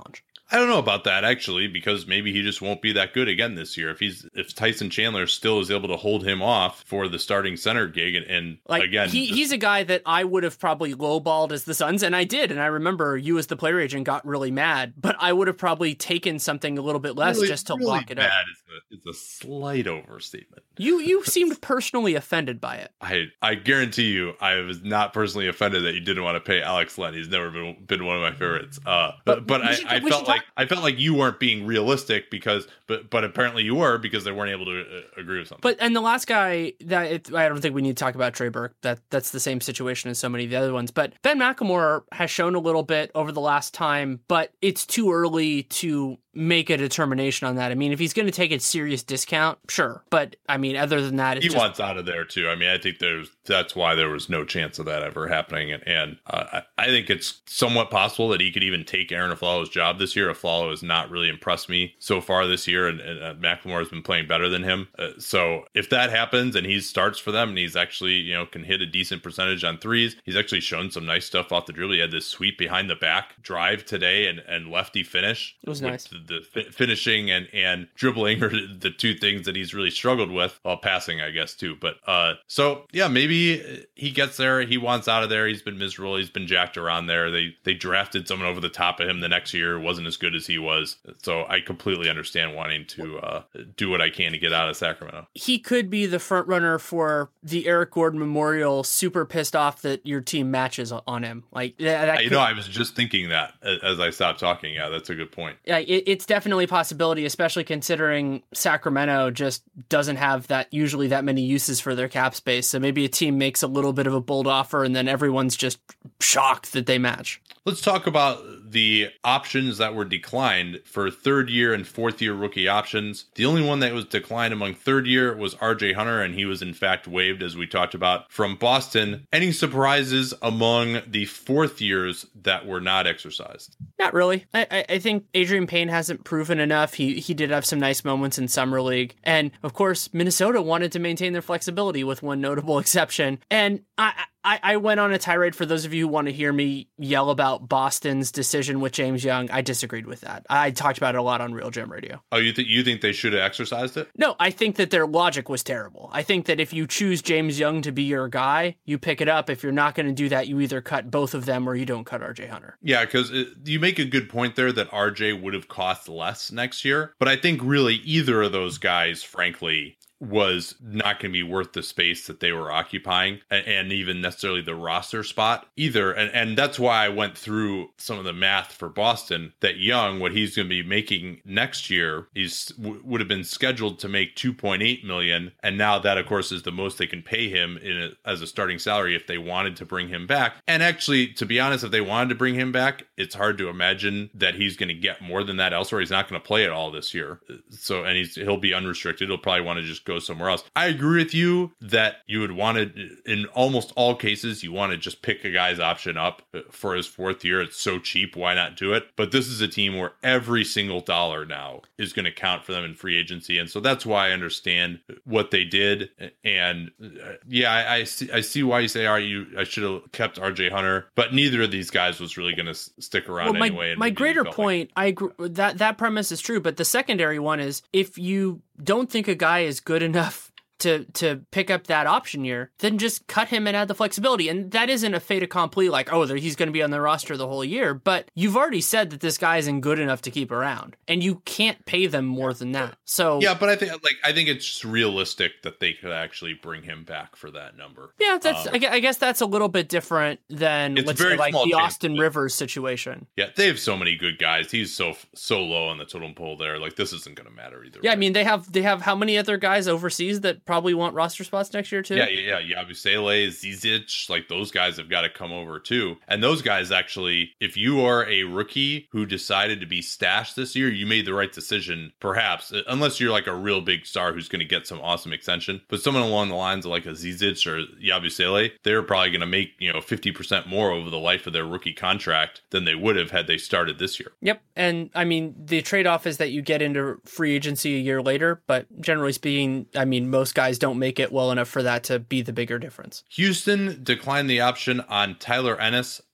I don't know about that actually, because maybe he just won't be that good again this year. If he's if Tyson Chandler still is able to hold him off for the starting center gig, and, and like again, he, just, he's a guy that I would have probably lowballed as the Suns, and I did. And I remember you as the player agent got really mad, but I would have probably taken something a little bit less really, just to really lock it up. Is a, is a slight overstatement. You you seemed personally offended by it. I I guarantee you, I was not personally offended that you didn't want to pay Alex Len. He's never been been one of my favorites. Uh, but but I, should, I felt like talk- I felt like you weren't being realistic because, but but apparently you were, because they weren't able to uh, agree with something. But and the last guy that it, I don't think we need to talk about Trey Burke. That that's the same situation as so many of the other ones. But Ben McLemore has shown a little bit over the last time, but it's too early to make a determination on that. I mean, if he's going to take a serious discount, sure. But I mean, other than that, it's he just... wants out of there too. I mean, I think there's that's why there was no chance of that ever happening. And, and uh, I, I think it's somewhat possible that he could even take Aaron Aflalo's job this year. Aflalo has not really impressed me so far this year, and, and uh, McLemore has been playing better than him. Uh, so if that happens and he starts for them and he's actually, you know, can hit a decent percentage on threes, he's actually shown some nice stuff off the dribble. He had this sweep behind the back drive today and, and lefty finish. It was nice. The, the fi- finishing and, and dribbling are the two things that he's really struggled with. Well, passing, I guess, too. But uh, so, yeah, maybe he gets there. He wants out of there. He's been miserable. He's been jacked around there. They they drafted someone over the top of him the next year. Wasn't as good as he was. So I completely understand wanting to uh, do what I can to get out of Sacramento. He could be the front runner for the Eric Gordon Memorial. Super pissed off that your team matches on him. Like that. that I could, know. I was just thinking that as I stopped talking. Yeah, that's a good point. Yeah, it, it's definitely a possibility, especially considering Sacramento just doesn't have that usually that many uses for their cap space. So maybe a team makes a little bit of a bold offer and then everyone's just shocked that they match. Let's talk about the options that were declined for third year and fourth year rookie options. The only one that was declined among third year was R J Hunter, and he was in fact waived, as we talked about, from Boston. Any surprises among the fourth years that were not exercised? Not really. I, I, I think Adrian Payne hasn't proven enough. He he did have some nice moments in Summer League. And of course, Minnesota wanted to maintain their flexibility with one notable exception. And I I, I went on a tirade for those of you who want to hear me yell about Boston's decision with James Young. I disagreed with that. I talked about it a lot on Real Gym Radio. Oh, you think you think they should have exercised it? No, I think that their logic was terrible. I think that if you choose James Young to be your guy, you pick it up. If you're not going to do that, you either cut both of them or you don't cut R J Hunter. Yeah, because you make a good point there that R J would have cost less next year. But I think really either of those guys, frankly, was not going to be worth the space that they were occupying, and, and even necessarily the roster spot either. And, and that's why I went through some of the math for Boston, that Young, what he's going to be making next year, he's w- would have been scheduled to make two point eight million. And now that, of course, is the most they can pay him in a, as a starting salary if they wanted to bring him back. And actually, to be honest, if they wanted to bring him back, it's hard to imagine that he's going to get more than that elsewhere. He's not going to play it all this year. So, and he's, he'll be unrestricted. He'll probably want to just go somewhere else. I agree with you that you would want to, in almost all cases, you want to just pick a guy's option up for his fourth year. It's so cheap. Why not do it? But this is a team where every single dollar now is going to count for them in free agency. And so that's why I understand what they did. And uh, yeah, I, I see, I see why you say, all right, you, I should have kept R J Hunter, but neither of these guys was really going to s- stick around well, my, anyway. My greater point, like- I agree, that, that premise is true, but the secondary one is if you don't think a guy is good enough to to pick up that option year, then just cut him and add the flexibility. And that isn't a fait accompli, like, oh, he's going to be on the roster the whole year. But you've already said that this guy isn't good enough to keep around, and you can't pay them more than that. So yeah, but I think like I think it's just realistic that they could actually bring him back for that number. Yeah, that's um, I, I guess that's a little bit different than let's say like the Austin Rivers situation. Yeah, they have so many good guys. He's so so low on the totem pole there. Like this isn't going to matter either. Yeah, way. I mean they have they have how many other guys overseas that probably want roster spots next year too? Yeah, yeah, yeah. Yabusele, Zizic, like those guys have got to come over too. And those guys actually, if you are a rookie who decided to be stashed this year, you made the right decision, perhaps, unless you're like a real big star who's going to get some awesome extension. But someone along the lines of like a Zizic or Yabusele, they're probably going to make, you know, fifty percent more over the life of their rookie contract than they would have had they started this year. Yep. And I mean, the trade-off is that you get into free agency a year later, but generally speaking, I mean, most guys don't make it well enough for that to be the bigger difference. Houston declined the option on Tyler Ennis.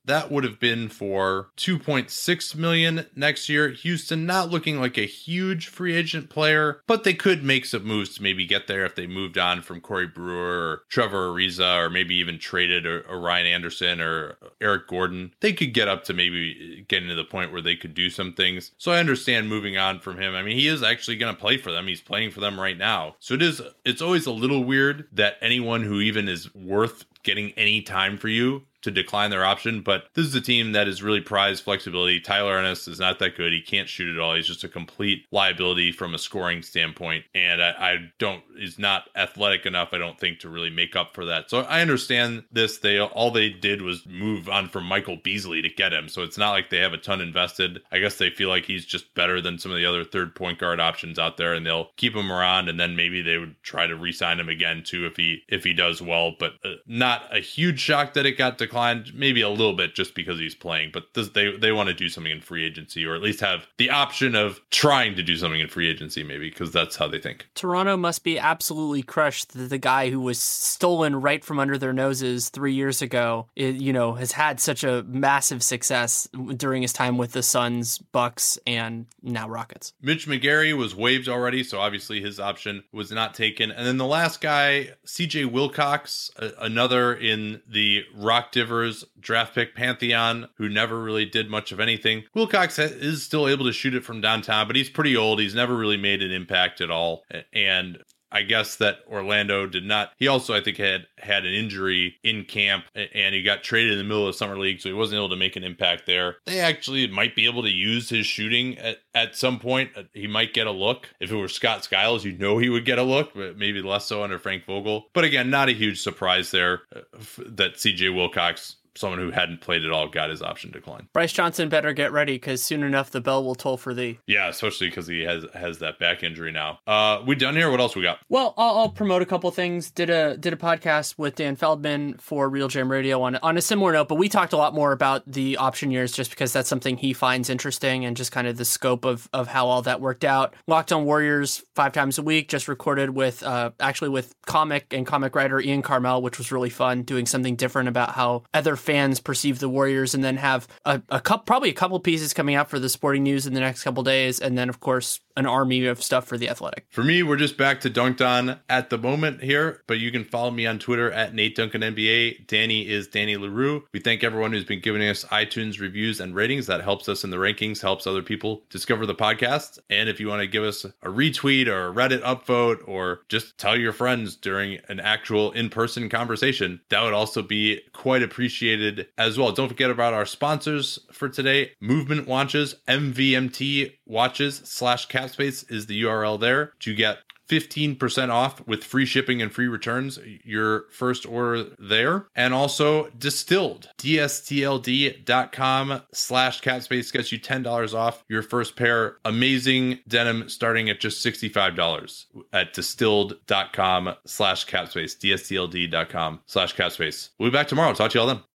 That would have been for two point six million dollars next year. Houston not looking like a huge free agent player, but they could make some moves to maybe get there if they moved on from Corey Brewer or Trevor Ariza, or maybe even traded or, or Ryan Anderson or Eric Gordon. They could get up to maybe getting to the point where they could do some things. So I understand moving on from him. I mean, he is actually going to play for them. He's playing for them right now. So it is, it's always a little weird that anyone who even is worth getting any time for you to decline their option, but this is a team that is really prized flexibility. Tyler Ennis is not that good. He can't shoot at all. He's just a complete liability from a scoring standpoint, and I, I don't, he's not athletic enough, I don't think, to really make up for that. So I understand this. They all they did was move on from Michael Beasley to get him, so it's not like they have a ton invested. I guess they feel like he's just better than some of the other third point guard options out there, and they'll keep him around, and then maybe they would try to re-sign him again too if he if he does well. But uh, not a huge shock that it got declined. Maybe a little bit just because he's playing, but this, they they want to do something in free agency, or at least have the option of trying to do something in free agency, maybe, because that's how they think. Toronto must be absolutely crushed that the guy who was stolen right from under their noses three years ago, it, you know, has had such a massive success during his time with the Suns, Bucks, and now Rockets. Mitch McGary was waived already, so obviously his option was not taken. And then the last guy, C J Wilcox, a- another in the Rock Divers draft pick pantheon, who never really did much of anything. Wilcox is still able to shoot it from downtown, but he's pretty old. He's never really made an impact at all. And I guess that Orlando did not. He also, I think, had had an injury in camp, and he got traded in the middle of the summer league, so he wasn't able to make an impact there. They actually might be able to use his shooting at, at some point. He might get a look. If it were Scott Skiles, you know he would get a look, but maybe less so under Frank Vogel. But again, not a huge surprise there that C J Wilcox, someone who hadn't played at all, got his option declined. Bryce Johnson better get ready, because soon enough the bell will toll for thee. Yeah, especially because he has has that back injury now. Uh, we done here? What else we got? Well, I'll, I'll promote a couple things. Did a did a podcast with Dan Feldman for Real Jam Radio on on a similar note, but we talked a lot more about the option years just because that's something he finds interesting, and just kind of the scope of of how all that worked out. Locked on Warriors five times a week, just recorded with uh, actually with comic and comic writer Ian Carmel, which was really fun, doing something different about how other fans perceive the Warriors, and then have a, a couple, probably a couple pieces coming out for the Sporting News in the next couple days, and then of course an army of stuff for the Athletic. For me, we're just back to Dunked On at the moment here, but you can follow me on Twitter at Nate Duncan N B A. Danny is Danny LaRue. We thank everyone who's been giving us iTunes reviews and ratings. That helps us in the rankings, helps other people discover the podcast. And if you want to give us a retweet or a Reddit upvote, or just tell your friends during an actual in-person conversation, that would also be quite appreciated as well. Don't forget about our sponsors for today. Movement Watches, M V M T watches slash Capspace is the U R L there to get fifteen percent off with free shipping and free returns your first order there. And also Distilled, D S T L D dot com slash Capspace gets you ten dollars off your first pair. Amazing denim starting at just sixty-five dollars at distilled dot com slash Capspace, D S T L D dot com slash Capspace. We'll be back tomorrow. Talk to y'all then.